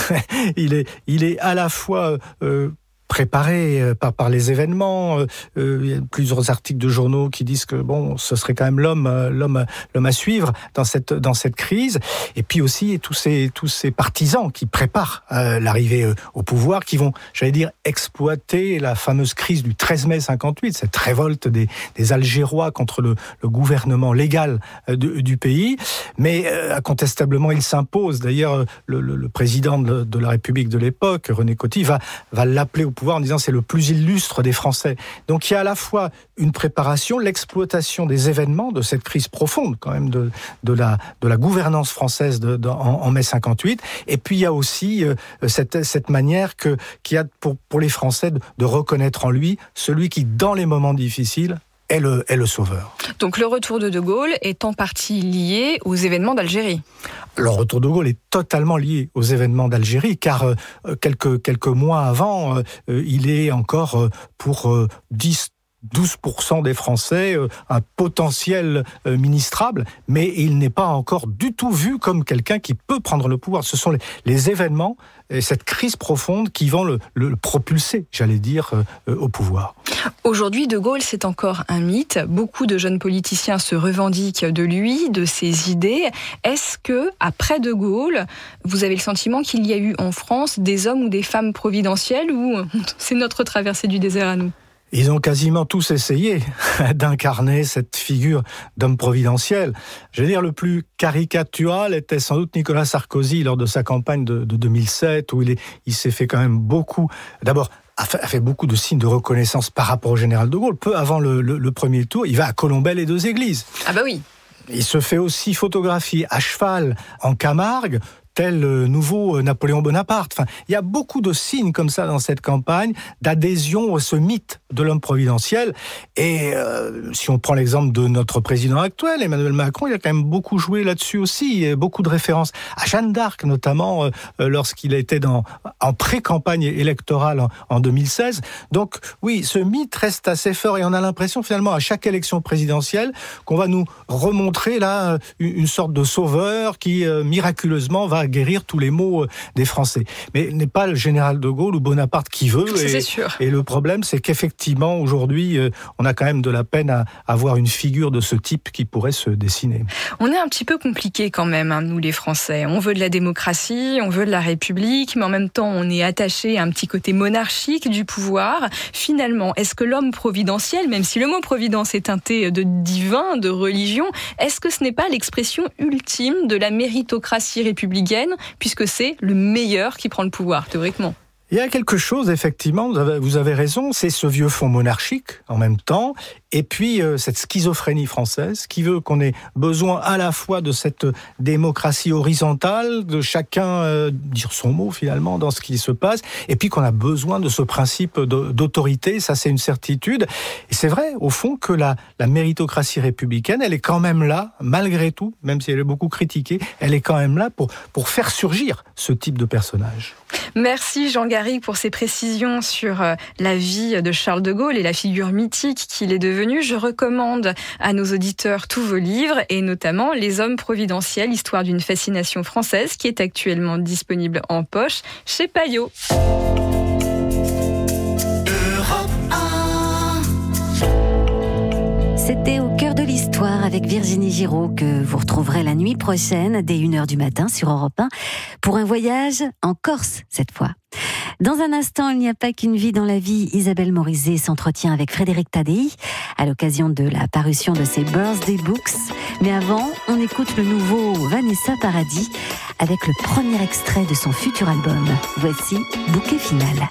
il, est, il est à la fois... Euh, préparé par, par les événements. Euh, il y a plusieurs articles de journaux qui disent que bon, ce serait quand même l'homme, l'homme, l'homme à suivre dans cette, dans cette crise. Et puis aussi tous ces, tous ces partisans qui préparent euh, l'arrivée euh, au pouvoir, qui vont, j'allais dire, exploiter la fameuse crise du treize mai cinquante-huit, cette révolte des, des Algérois contre le, le gouvernement légal euh, de, du pays. Mais euh, incontestablement, il s'impose. D'ailleurs, le, le, le président de, de la République de l'époque, René Coty, va, va l'appeler au pouvoir pouvoir en disant c'est le plus illustre des Français. Donc il y a à la fois une préparation, l'exploitation des événements de cette crise profonde quand même de, de, la, de la gouvernance française de, de, en, en mai cinquante-huit, et puis il y a aussi euh, cette, cette manière que, qu'il y a pour, pour les Français de, de reconnaître en lui celui qui, dans les moments difficiles, est le, est le sauveur. Donc le retour de De Gaulle est en partie lié aux événements d'Algérie. Le retour de Gaulle est totalement lié aux événements d'Algérie, car euh, quelques, quelques mois avant, euh, il est encore euh, pour euh, dix douze pour cent des Français, euh, un potentiel euh, ministrable, mais il n'est pas encore du tout vu comme quelqu'un qui peut prendre le pouvoir. Ce sont les, les événements et cette crise profonde qui vont le, le, le propulser, j'allais dire, euh, au pouvoir. Aujourd'hui, De Gaulle, c'est encore un mythe. Beaucoup de jeunes politiciens se revendiquent de lui, de ses idées. Est-ce que, après De Gaulle, vous avez le sentiment qu'il y a eu en France des hommes ou des femmes providentielles, ou c'est notre traversée du désert à nous ? Ils ont quasiment tous essayé d'incarner cette figure d'homme providentiel. Je veux dire, le plus caricatural était sans doute Nicolas Sarkozy lors de sa campagne de, de deux mille sept, où il, est, il s'est fait quand même beaucoup... D'abord, a fait, a fait beaucoup de signes de reconnaissance par rapport au général de Gaulle. Peu avant le, le, le premier tour, il va à Colombelles et deux églises. Ah bah oui. Il se fait aussi photographier à cheval en Camargue, tel nouveau Napoléon Bonaparte. Enfin, il y a beaucoup de signes comme ça dans cette campagne, d'adhésion à ce mythe de l'homme providentiel. Et euh, si on prend l'exemple de notre président actuel, Emmanuel Macron, il a quand même beaucoup joué là-dessus aussi, et beaucoup de références à Jeanne d'Arc, notamment euh, lorsqu'il était dans, en pré-campagne électorale en, en deux mille seize. Donc oui, ce mythe reste assez fort, et on a l'impression finalement à chaque élection présidentielle qu'on va nous remontrer là une, une sorte de sauveur qui euh, miraculeusement va guérir tous les maux des Français. Mais n'est pas le général de Gaulle ou Bonaparte qui veut. C'est et, sûr. Et le problème, c'est qu'effectivement, aujourd'hui, on a quand même de la peine à avoir une figure de ce type qui pourrait se dessiner. On est un petit peu compliqué quand même, hein, nous les Français. On veut de la démocratie, on veut de la République, mais en même temps, on est attaché à un petit côté monarchique du pouvoir. Finalement, est-ce que l'homme providentiel, même si le mot providence est teinté de divin, de religion, est-ce que ce n'est pas l'expression ultime de la méritocratie républicaine, puisque c'est le meilleur qui prend le pouvoir, théoriquement? Il y a quelque chose, effectivement, vous avez, vous avez raison, c'est ce vieux fond monarchique en même temps, et puis euh, cette schizophrénie française qui veut qu'on ait besoin à la fois de cette démocratie horizontale, de chacun euh, dire son mot finalement dans ce qui se passe, et puis qu'on a besoin de ce principe d'autorité, ça c'est une certitude. Et c'est vrai, au fond, que la, la méritocratie républicaine, elle est quand même là, malgré tout, même si elle est beaucoup critiquée, elle est quand même là pour, pour faire surgir ce type de personnage. Merci Jean Garrigue pour ces précisions sur la vie de Charles de Gaulle et la figure mythique qu'il est devenu. Je recommande à nos auditeurs tous vos livres, et notamment Les Hommes providentiels, histoire d'une fascination française, qui est actuellement disponible en poche chez Payot. C'était Au cœur de l'histoire avec Virginie Giraud, que vous retrouverez la nuit prochaine dès une heure du matin sur Europe un pour un voyage en Corse cette fois. Dans un instant, il n'y a pas qu'une vie dans la vie. Isabelle Morizet s'entretient avec Frédéric Tadei à l'occasion de la parution de ses Birthday Books. Mais avant, on écoute le nouveau Vanessa Paradis avec le premier extrait de son futur album. Voici Bouquet Final.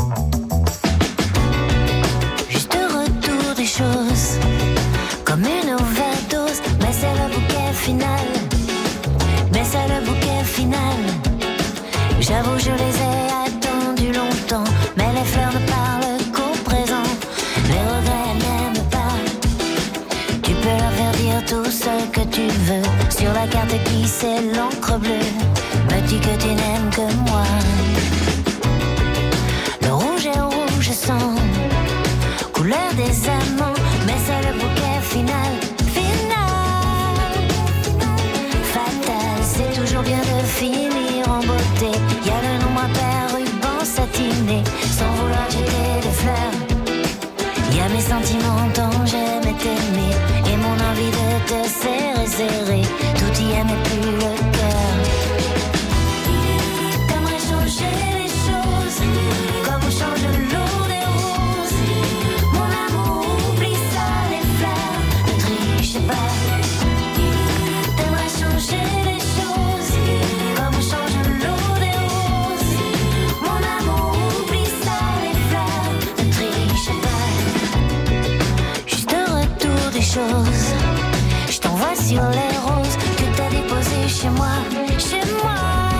Juste retour des choses, comme une overdose, mais c'est le bouquet final. Mais c'est le bouquet final. J'avoue, je les ai attendus longtemps, mais les fleurs ne parlent qu'au présent. Les regrets n'aiment pas. Tu peux leur faire dire tout ce que tu veux. Sur la carte qui c'est l'encre bleue, me dis que tu n'aimes que moi. Le rouge est rouge sang, couleur des amants, mais c'est le bouquet final. Final, fatal, c'est toujours bien de finir en beauté. Y a le nombre impair, ruban satiné, sans vouloir jeter des fleurs. Y a mes sentiments dont j'aimais t'aimer, et mon envie de te serrer, serrer. Tout y est mais plus le cœur. T'aimerais changer les choses, comme on change l'eau des roses. Mon amour, oublie ça, les fleurs, ne triche pas. T'aimerais changer les choses, comme on change l'eau des roses. Mon amour, oublie ça, les fleurs, moi, chez moi.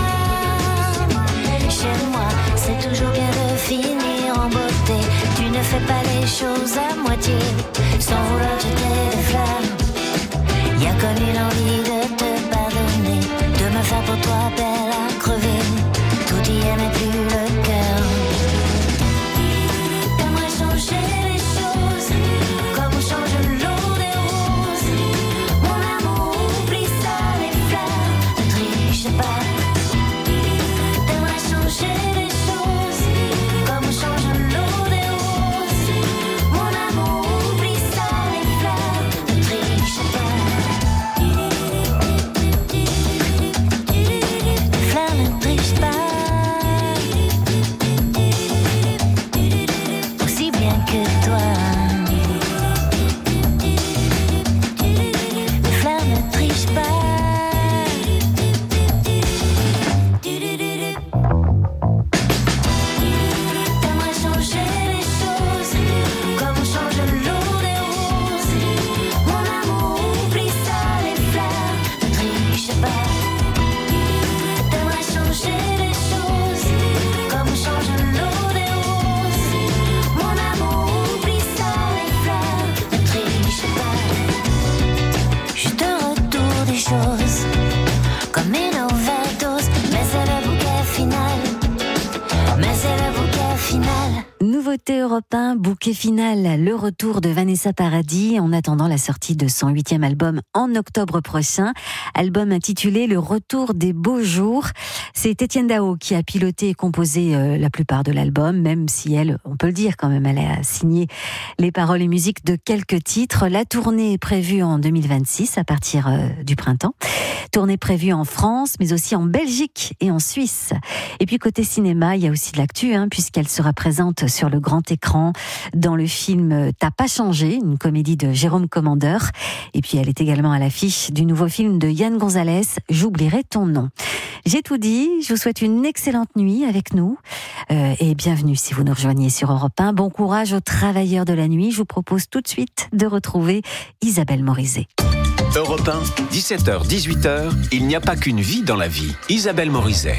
Chez moi, c'est toujours bien de finir en beauté. Tu ne fais pas les choses à moitié, sans vouloir jeter des flammes. Y'a comme une envie de te pardonner, de me faire pour toi belle à crever. Tout y est mais plus le cœur. T'aimerais changer les choses, comme on change l'eau des roses. Mon amour, oublie ça, les fleurs, ne triche pas. T'aimerais changer les choses, comme on change l'eau des roses. Mon amour, oublie ça, les fleurs, ne triche pas. Les fleurs ne trichent pas. Aussi bien que toi. Les fleurs ne trichent pas. T'aimerais changer les choses, comme on change l'eau des roses. Mon amour, oublie ça, les fleurs ne trichent pas. T'aimerais changer les choses, comme on change l'eau des roses. Mon amour, oublie ça, les fleurs ne trichent pas. Juste un retour des choses, comme une overdose, mais c'est le bouquet final. Mais c'est le bouquet final. Nouveauté Europe un, bouquet final, le retour de Vanessa Paradis en attendant la sortie de son huitième album en octobre prochain. Album intitulé Le retour des beaux jours. C'est Étienne Dao qui a piloté et composé euh, la plupart de l'album, même si elle, on peut le dire quand même, elle a signé les paroles et musiques de quelques titres. La tournée est prévue en deux mille vingt-six à partir euh, du printemps. Tournée prévue en France, mais aussi en Belgique et en Suisse. Et puis côté cinéma, il y a aussi de l'actu, hein, puisqu'elle sera présente sur le grand écran dans le film T'as pas changé, une comédie de Jérôme Commandeur. Et puis elle est également à l'affiche du nouveau film de Yann Gonzalez, J'oublierai ton nom. J'ai tout dit, je vous souhaite une excellente nuit avec nous euh, et bienvenue si vous nous rejoignez sur Europe un. Bon courage aux travailleurs de la nuit. Je vous propose tout de suite de retrouver Isabelle Morizet. Europe un, dix-sept heures dix-huit heures, il n'y a pas qu'une vie dans la vie. Isabelle Morizet.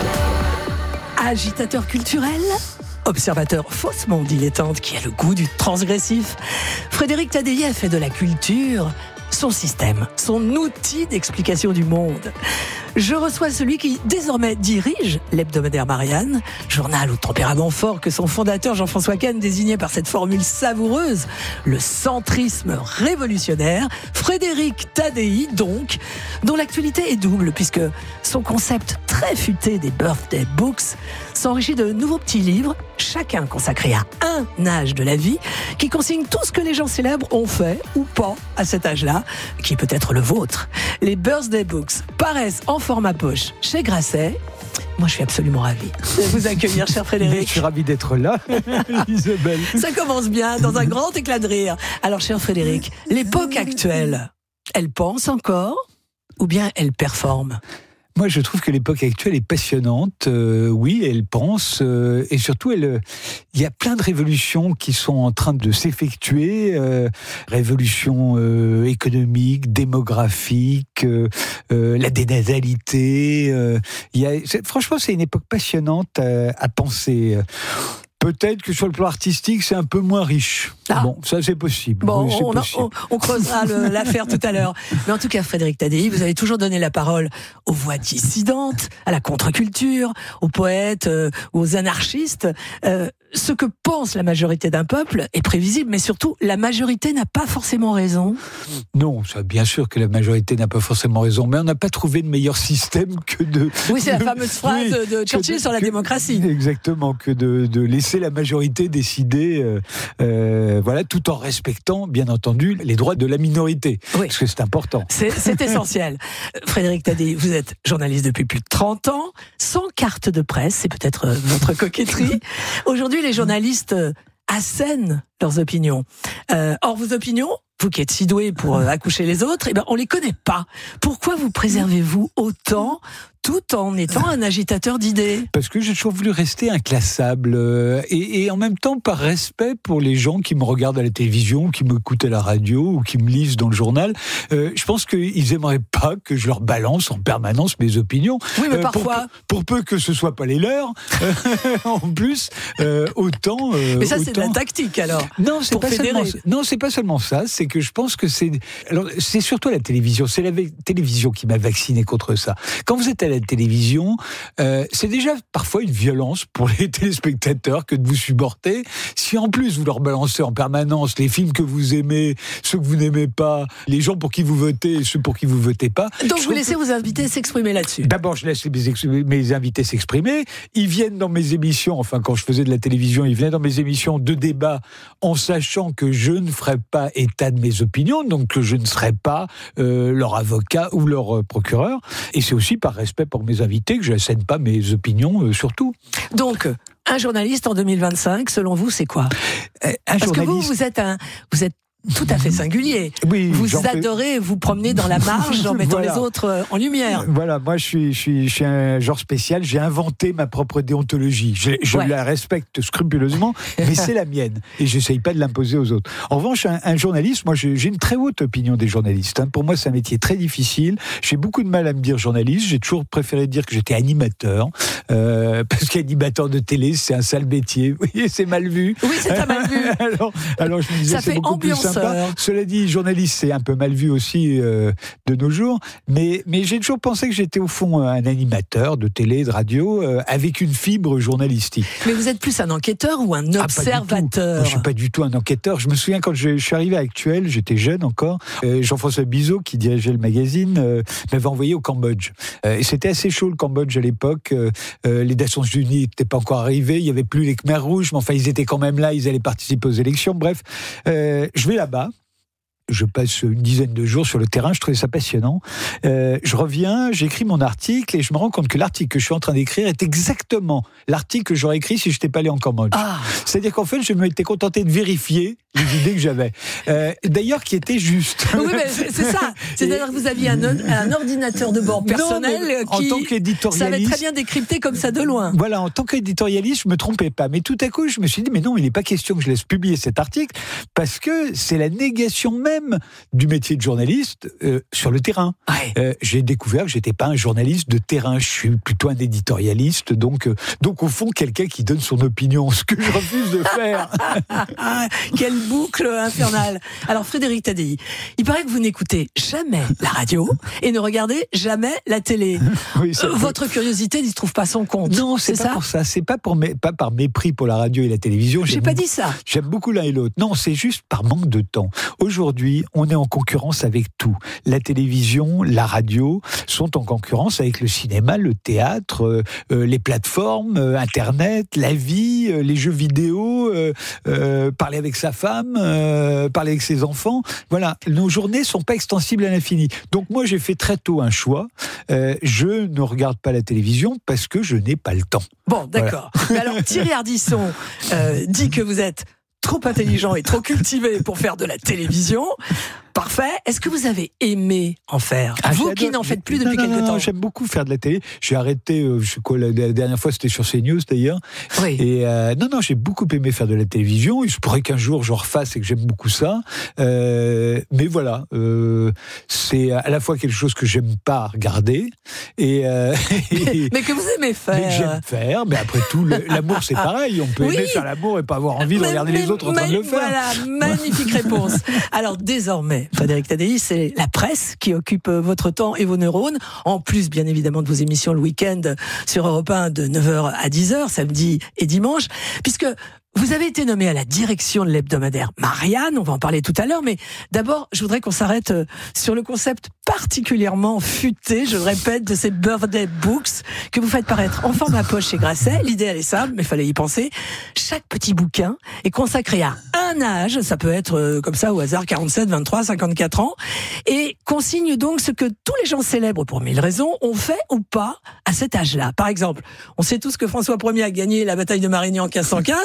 Agitateur culturel, observateur faussement dilettante qui a le goût du transgressif, Frédéric Taddeï a fait de la culture son système, son outil d'explication du monde. Je reçois celui qui désormais dirige l'hebdomadaire Marianne, journal au tempérament fort que son fondateur Jean-François Kahn désignait par cette formule savoureuse, le centrisme révolutionnaire, Frédéric Taddeï donc, dont l'actualité est double puisque son concept très futé des birthday books s'enrichit de nouveaux petits livres, chacun consacré à un âge de la vie, qui consigne tout ce que les gens célèbres ont fait ou pas à cet âge-là, qui peut être le vôtre. Les birthday books paraissent en format poche chez Grasset. Moi, je suis absolument ravi de vous accueillir, cher Frédéric. Je suis ravi d'être là, Isabelle. Ça commence bien, dans un grand éclat de rire. Alors, cher Frédéric, l'époque actuelle, elle pense encore ou bien elle performe ? Moi, je trouve que l'époque actuelle est passionnante. Euh, oui, elle pense, euh, et surtout, elle, il y a plein de révolutions qui sont en train de s'effectuer. Euh, révolutions euh, économiques, démographiques, euh, euh, la dénatalité. Euh, il y a, c'est, franchement, c'est une époque passionnante à, à penser. Peut-être que sur le plan artistique, c'est un peu moins riche. Ah. Bon, ça c'est possible. Bon, oui, c'est on, possible. on, on creusera le, l'affaire tout à l'heure. Mais en tout cas, Frédéric Taddeï, vous avez toujours donné la parole aux voix dissidentes, à la contre-culture, aux poètes, euh, aux anarchistes. Euh, ce que pense la majorité d'un peuple est prévisible, mais surtout, la majorité n'a pas forcément raison. Non, ça, bien sûr que la majorité n'a pas forcément raison, mais on n'a pas trouvé de meilleur système que de... Oui, c'est la fameuse phrase oui, de Churchill de, sur la que, démocratie. Exactement, que de, de laisser la majorité décider, euh, euh, voilà, tout en respectant, bien entendu, les droits de la minorité, oui. Parce que c'est important. C'est, c'est essentiel. Frédéric Taddeï, vous êtes journaliste depuis plus de trente ans, sans carte de presse, c'est peut-être votre coquetterie. Aujourd'hui, les journalistes assènent leurs opinions. Euh, or, vos opinions, vous qui êtes si doué pour euh, accoucher les autres, eh ben, on les connaît pas. Pourquoi vous préservez-vous autant tout en étant un agitateur d'idées. Parce que j'ai toujours voulu rester inclassable euh, et, et en même temps par respect pour les gens qui me regardent à la télévision, qui m'écoutent à la radio ou qui me lisent dans le journal. Euh, je pense qu'ils aimeraient pas que je leur balance en permanence mes opinions. Oui, mais euh, parfois... Pour, pour peu que ce soit pas les leurs, euh, en plus, euh, autant... Euh, mais ça, autant... c'est de la tactique, alors. Non, c'est pas seulement, non, c'est pas seulement ça. C'est que je pense que c'est... Alors, c'est surtout la télévision. C'est la télévision qui m'a vacciné contre ça. Quand vous êtes à la télévision, euh, c'est déjà parfois une violence pour les téléspectateurs que de vous supporter. Si en plus vous leur balancez en permanence les films que vous aimez, ceux que vous n'aimez pas, les gens pour qui vous votez et ceux pour qui vous votez pas. Donc vous laissez vos invités s'exprimer là-dessus. D'abord, je laisse mes, ex- mes invités s'exprimer. Ils viennent dans mes émissions, enfin quand je faisais de la télévision, ils venaient dans mes émissions de débat en sachant que je ne ferais pas état de mes opinions, donc que je ne serais pas euh, leur avocat ou leur euh, procureur. Et c'est aussi par respect pour mes invités que je n'assène pas mes opinions euh, sur tout. Donc, un journaliste en deux mille vingt-cinq, selon vous, c'est quoi ? Un Parce journaliste... que vous, vous êtes un... Vous êtes tout à fait singulier. Oui, vous adorez fais... vous promener dans la marge en mettant voilà. les autres en lumière. Voilà, moi je suis, je suis, je suis un genre spécial, j'ai inventé ma propre déontologie. Je, je ouais. la respecte scrupuleusement, mais c'est la mienne. Et j'essaye pas de l'imposer aux autres. En revanche, un, un journaliste, moi j'ai, j'ai une très haute opinion des journalistes. Hein. Pour moi, c'est un métier très difficile. J'ai beaucoup de mal à me dire journaliste. J'ai toujours préféré dire que j'étais animateur. Euh, parce qu'animateur de télé, c'est un sale métier. Vous voyez, c'est mal vu. Oui, c'est très mal vu. alors, alors je me disais, ça c'est fait beaucoup plus sympa. Cela dit, journaliste, c'est un peu mal vu aussi euh, de nos jours, mais, mais j'ai toujours pensé que j'étais au fond un animateur de télé, de radio, euh, avec une fibre journalistique. Mais vous êtes plus un enquêteur ou un observateur ? ah, Moi, je suis pas du tout un enquêteur. Je me souviens quand je, je suis arrivé à Actuel, j'étais jeune encore, euh, Jean-François Bizot, qui dirigeait le magazine, euh, m'avait envoyé au Cambodge. Euh, et c'était assez chaud le Cambodge à l'époque. Euh, euh, les Nations Unies n'étaient pas encore arrivées, il y avait plus les Khmers rouges, mais enfin ils étaient quand même là, ils allaient participer aux élections. Bref, euh, je vais là-bas. Je passe une dizaine de jours sur le terrain, je trouvais ça passionnant. Euh, je reviens, j'écris mon article et je me rends compte que l'article que je suis en train d'écrire est exactement l'article que j'aurais écrit si je n'étais pas allé en Cambodge. Ah. C'est-à-dire qu'en fait, je m'étais contenté de vérifier les idées que j'avais. Euh, d'ailleurs, qui étaient justes. Oui, mais c'est, c'est ça. C'est-à-dire que vous aviez un, un ordinateur de bord personnel non, qui en tant qu'éditorialiste, savait très bien décrypter comme ça de loin. Voilà, en tant qu'éditorialiste, je ne me trompais pas. Mais tout à coup, je me suis dit, mais non, il n'est pas question que je laisse publier cet article parce que c'est la négation même du métier de journaliste euh, sur le terrain. Ouais. Euh, j'ai découvert que j'étais pas un journaliste de terrain, je suis plutôt un éditorialiste, donc euh, donc au fond quelqu'un qui donne son opinion, ce que je refuse de faire. Quelle boucle infernale. Alors Frédéric Tadei, il paraît que vous n'écoutez jamais la radio et ne regardez jamais la télé. Oui, euh, votre curiosité n'y trouve pas son compte. Non, c'est, c'est pas ça pour ça. C'est pas pour mes, pas par mépris pour la radio et la télévision. J'ai j'aime pas beaucoup, dit ça. J'aime beaucoup l'un et l'autre. Non, c'est juste par manque de temps. Aujourd'hui, on est en concurrence avec tout. La télévision, la radio sont en concurrence avec le cinéma, le théâtre, euh, euh, les plateformes, euh, Internet, la vie, euh, les jeux vidéo, euh, euh, parler avec sa femme, euh, parler avec ses enfants. Voilà, nos journées sont pas extensibles à l'infini. Donc moi, j'ai fait très tôt un choix. Euh, je ne regarde pas la télévision parce que je n'ai pas le temps. Bon, d'accord. Voilà. Mais alors, Thierry Ardisson euh, dit que vous êtes trop intelligent et trop cultivé pour faire de la télévision. Parfait. Est-ce que vous avez aimé en faire ? ah, Vous qui n'en faites plus depuis non, quelques non, temps. Non, j'aime beaucoup faire de la télé. J'ai arrêté, euh, je sais quoi, la, la dernière fois c'était sur CNews d'ailleurs. Oui. Et euh, non, non, j'ai beaucoup aimé faire de la télévision. Il se pourrait qu'un jour je refasse et que j'aime beaucoup ça. Euh, mais voilà, euh, c'est à la fois quelque chose que j'aime pas regarder et, euh, et mais que vous aimez faire. Mais que j'aime faire. Mais après tout, le, l'amour c'est pareil. On peut oui. aimer faire l'amour et pas avoir envie de mais, regarder mais, les autres en train de le faire. Voilà, magnifique réponse. Alors désormais, Frédéric Tadei, c'est la presse qui occupe votre temps et vos neurones, en plus bien évidemment de vos émissions le week-end sur Europe un de neuf heures à dix heures, samedi et dimanche, puisque vous avez été nommé à la direction de l'hebdomadaire Marianne, on va en parler tout à l'heure, mais d'abord, je voudrais qu'on s'arrête sur le concept particulièrement futé, je le répète, de ces birthday books que vous faites paraître en format poche chez Grasset. L'idée, elle est simple, mais il fallait y penser. Chaque petit bouquin est consacré à un âge, ça peut être comme ça au hasard, quarante-sept, vingt-trois, cinquante-quatre ans, et consigne donc ce que tous les gens célèbres, pour mille raisons, ont fait ou pas à cet âge-là. Par exemple, on sait tous que François Ier a gagné la bataille de Marigny en quinze cent quinze.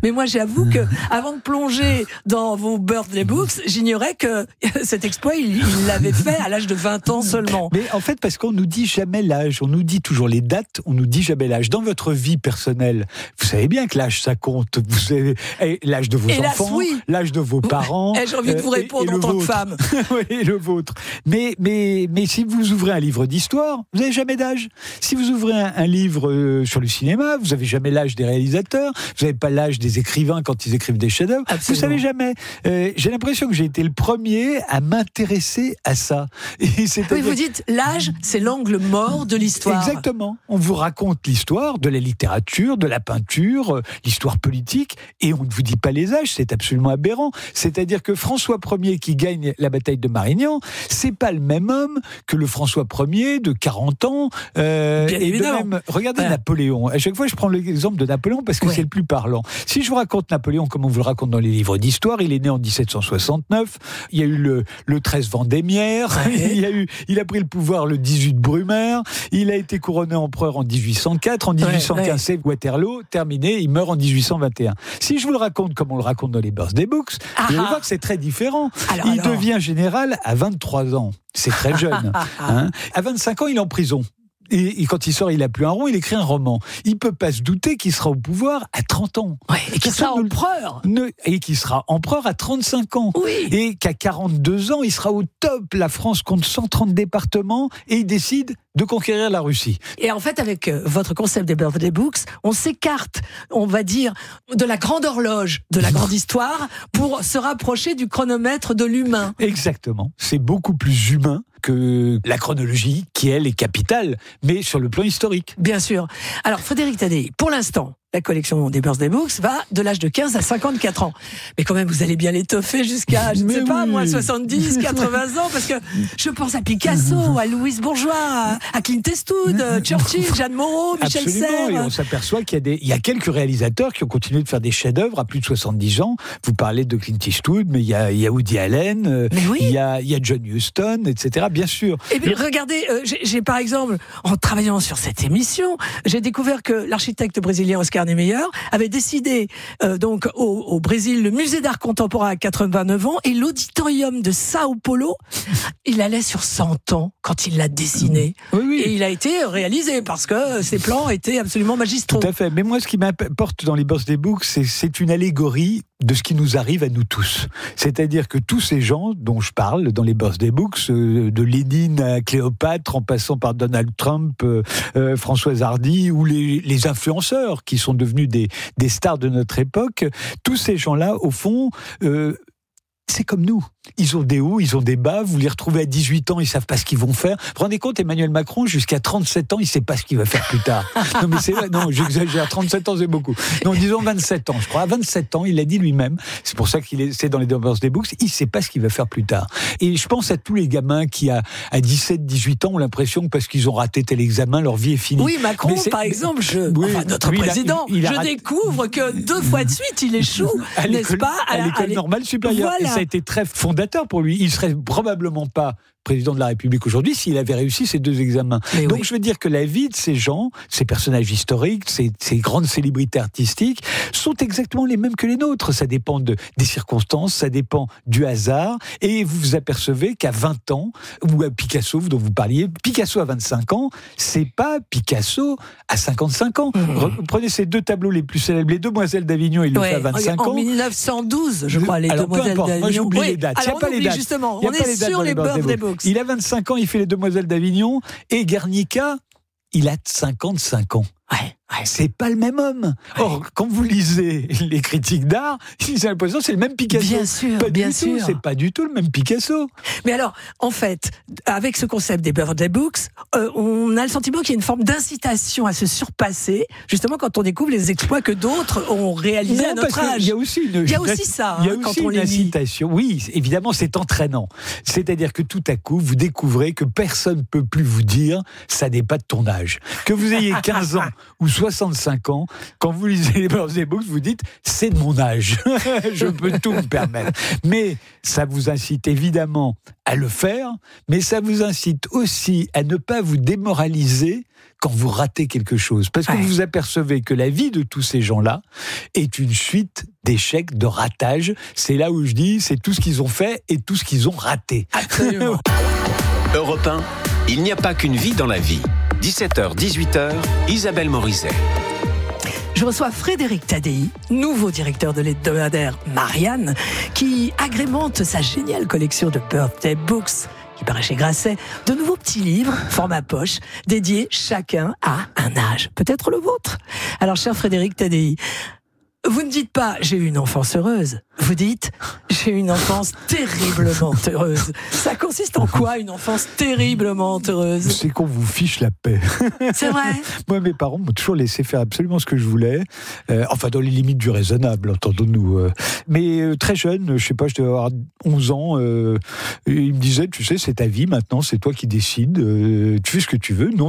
Mais moi, j'avoue que avant de plonger dans vos birthday books, j'ignorais que cet exploit, il, il l'avait fait à l'âge de vingt ans seulement. Mais en fait, parce qu'on nous dit jamais l'âge, on nous dit toujours les dates, on nous dit jamais l'âge. Dans votre vie personnelle, vous savez bien que l'âge, ça compte. Vous savez l'âge de vos Hélas, enfants, oui. l'âge de vos parents. Et j'ai envie de vous répondre et, et en tant vôtre. que femme. Oui, et le vôtre. Mais, mais, mais si vous ouvrez un livre d'histoire, vous n'avez jamais d'âge. Si vous ouvrez un, un livre euh, sur le cinéma, vous n'avez jamais l'âge des réalisateurs, vous n'avez pas l'âge des écrivains quand ils écrivent des chefs-d'œuvre. Vous savez jamais. Euh, j'ai l'impression que j'ai été le premier à m'intéresser à ça. Et oui, vous dites l'âge, c'est l'angle mort de l'histoire. Exactement. On vous raconte l'histoire de la littérature, de la peinture, euh, l'histoire politique, et on ne vous dit pas les âges. C'est absolument aberrant. C'est-à-dire que François Ier qui gagne la bataille de Marignan, c'est pas le même homme que le François Ier de quarante ans. Euh, Bien et évidemment. de même, regardez Ouais. Napoléon. À chaque fois, je prends l'exemple de Napoléon parce que Ouais. c'est le plus parlant. Si je vous raconte Napoléon comme on vous le raconte dans les livres d'histoire, il est né en dix-sept cent soixante-neuf. Il y a eu le, le treize Vendémiaire. Ouais. Il y a eu, il a pris le pouvoir le dix-huit Brumaire. Il a été couronné empereur en dix-huit cent quatre. En dix-huit cent quinze, Ouais, ouais. c'est Waterloo. Terminé. Il meurt en dix-huit cent vingt et un. Si je vous le raconte comme on le raconte dans les birthday books, Ah vous allez ah. voir que c'est très différent. Alors, il alors. devient général à vingt-trois ans. C'est très jeune. Hein. À vingt-cinq ans, il est en prison. Et, et quand il sort, il a plus un rond, il écrit un roman. Il peut pas se douter qu'il sera au pouvoir à trente ans. Ouais, et qui sera Personne ne le- empereur. Ne- et qu'il sera empereur à trente-cinq ans. Oui. Et qu'à quarante-deux ans, il sera au top. La France compte cent trente départements et il décide de conquérir la Russie. Et en fait, avec euh, votre concept des birthday books, on s'écarte, on va dire, de la grande horloge de la grande histoire pour se rapprocher du chronomètre de l'humain. Exactement. C'est beaucoup plus humain que la chronologie, qui elle est capitale, mais sur le plan historique. Bien sûr. Alors, Frédéric Tadei, pour l'instant, la collection des birthday books va de l'âge de quinze à cinquante-quatre ans. Mais quand même, vous allez bien l'étoffer jusqu'à, je ne Mais sais pas, oui. moi, soixante-dix, quatre-vingts ans, parce que je pense à Picasso, à Louise Bourgeois, à, à Clint Eastwood, euh, Churchill, Jeanne Moreau, Michel Absolument, et Serres. on s'aperçoit qu'il y a, des, il y a quelques réalisateurs qui ont continué de faire des chefs-d'œuvre à plus de soixante-dix ans. Vous parlez de Clint Eastwood, mais il y a, il y a Woody Allen, euh, Mais oui. il, y a, il y a John Huston, et cetera. Bien sûr. Et puis, regardez, euh, j'ai, j'ai par exemple, en travaillant sur cette émission, j'ai découvert que l'architecte brésilien Oscar Niemeyer avait décidé euh, donc au, au Brésil le musée d'art contemporain à quatre-vingt-neuf ans et l'auditorium de Sao Paulo, il allait sur cent ans quand il l'a dessiné. Oui, oui. Et il a été réalisé parce que ses plans étaient absolument magistraux. Tout à fait. Mais moi, ce qui m'importe dans les birthday books, c'est, c'est une allégorie de ce qui nous arrive à nous tous. C'est-à-dire que tous ces gens dont je parle dans les birthday books, euh, de Lénine à Cléopâtre, en passant par Donald Trump, euh, euh, Françoise Hardy, ou les, les influenceurs qui sont devenus des, des stars de notre époque, tous ces gens-là, au fond, euh, c'est comme nous. Ils ont des hauts, ils ont des bas. Vous les retrouvez à dix-huit ans, ils savent pas ce qu'ils vont faire. Vous vous rendez compte, Emmanuel Macron, jusqu'à trente-sept ans, il sait pas ce qu'il va faire plus tard. Non, mais c'est vrai, non, j'exagère. trente-sept ans, c'est beaucoup. Non, disons vingt-sept ans, je crois. À vingt-sept ans, il l'a dit lui-même. C'est pour ça qu'il est, c'est dans les birthday books. Il sait pas ce qu'il va faire plus tard. Et je pense à tous les gamins qui, à, à dix-sept, dix-huit ans, ont l'impression que parce qu'ils ont raté tel examen, leur vie est finie. Oui, Macron, Mais c'est- par exemple, je, Oui, enfin, notre lui, il a- président, il a je raté- découvre que deux fois de suite, il échoue, à n'est-ce l'école, pas à l'école l'é- normale supérieure. Voilà. Et ça a été très fondateur pour lui. Il serait probablement pas président de la République aujourd'hui s'il avait réussi ces deux examens. Mais Donc oui. je veux dire que la vie de ces gens, ces personnages historiques, ces, ces grandes célébrités artistiques, sont exactement les mêmes que les nôtres. Ça dépend de, des circonstances, ça dépend du hasard. Et vous vous apercevez qu'à vingt ans, ou à Picasso, dont vous parliez, Picasso à vingt-cinq ans, c'est pas Picasso à cinquante-cinq ans. Mmh. Re- Prenez ces deux tableaux les plus célèbres, les Demoiselles d'Avignon, il le Ouais, fait à vingt-cinq en ans. mille neuf cent douze, je crois, les Alors, peu Demoiselles importe, moi, d'Avignon. j'oublie Oui, les dates. Il y a alors pas on les oublie dates. justement, Il y a on pas est dates sur dans les birthday books. books. Il a vingt-cinq ans, il fait les Demoiselles d'Avignon, et Guernica, il a cinquante-cinq ans. Ouais, ouais. C'est pas le même homme. Or, quand vous lisez les critiques d'art, j'ai l'impression que c'est le même Picasso. Bien sûr, pas bien du sûr. Tout, c'est pas du tout le même Picasso. Mais alors, en fait, avec ce concept des birthday books, euh, on a le sentiment qu'il y a une forme d'incitation à se surpasser, justement quand on découvre les exploits que d'autres ont réalisés à Non, notre parce qu'il âge. y a aussi une, Il y a aussi ça, il y a hein, quand aussi on une les lit. incitation. Oui, évidemment, c'est entraînant. C'est-à-dire que tout à coup, vous découvrez que personne ne peut plus vous dire ça n'est pas de ton âge. Que vous ayez quinze ans ou soixante-cinq ans, quand vous lisez les birthday books, vous dites c'est de mon âge, je peux tout me permettre. Mais ça vous incite évidemment à le faire, mais ça vous incite aussi à ne pas vous démoraliser quand vous ratez quelque chose. Parce que ouais. vous vous apercevez que la vie de tous ces gens-là est une suite d'échecs, de ratages. C'est là où je dis, c'est tout ce qu'ils ont fait et tout ce qu'ils ont raté. Absolument. Europe un, il n'y a pas qu'une vie dans la vie. dix-sept heures dix-huit heures, Isabelle Morizet. Je reçois Frédéric Tadei, nouveau directeur de l'hebdomadaire Marianne, qui agrémente sa géniale collection de birthday books, qui paraît chez Grasset, de nouveaux petits livres, format poche, dédiés chacun à un âge, peut-être le vôtre. Alors, cher Frédéric Tadei, vous ne dites pas « j'ai eu une enfance heureuse », vous dites « j'ai eu une enfance terriblement heureuse ». Ça consiste en quoi, une enfance terriblement heureuse ? C'est qu'on vous fiche la paix. C'est vrai ? Moi, mes parents m'ont toujours laissé faire absolument ce que je voulais, euh, enfin dans les limites du raisonnable, entendons-nous. Euh. Mais euh, très jeune, je sais pas, je devais avoir onze ans, euh, ils me disaient « tu sais, c'est ta vie maintenant, c'est toi qui décides, euh, tu fais ce que tu veux, nous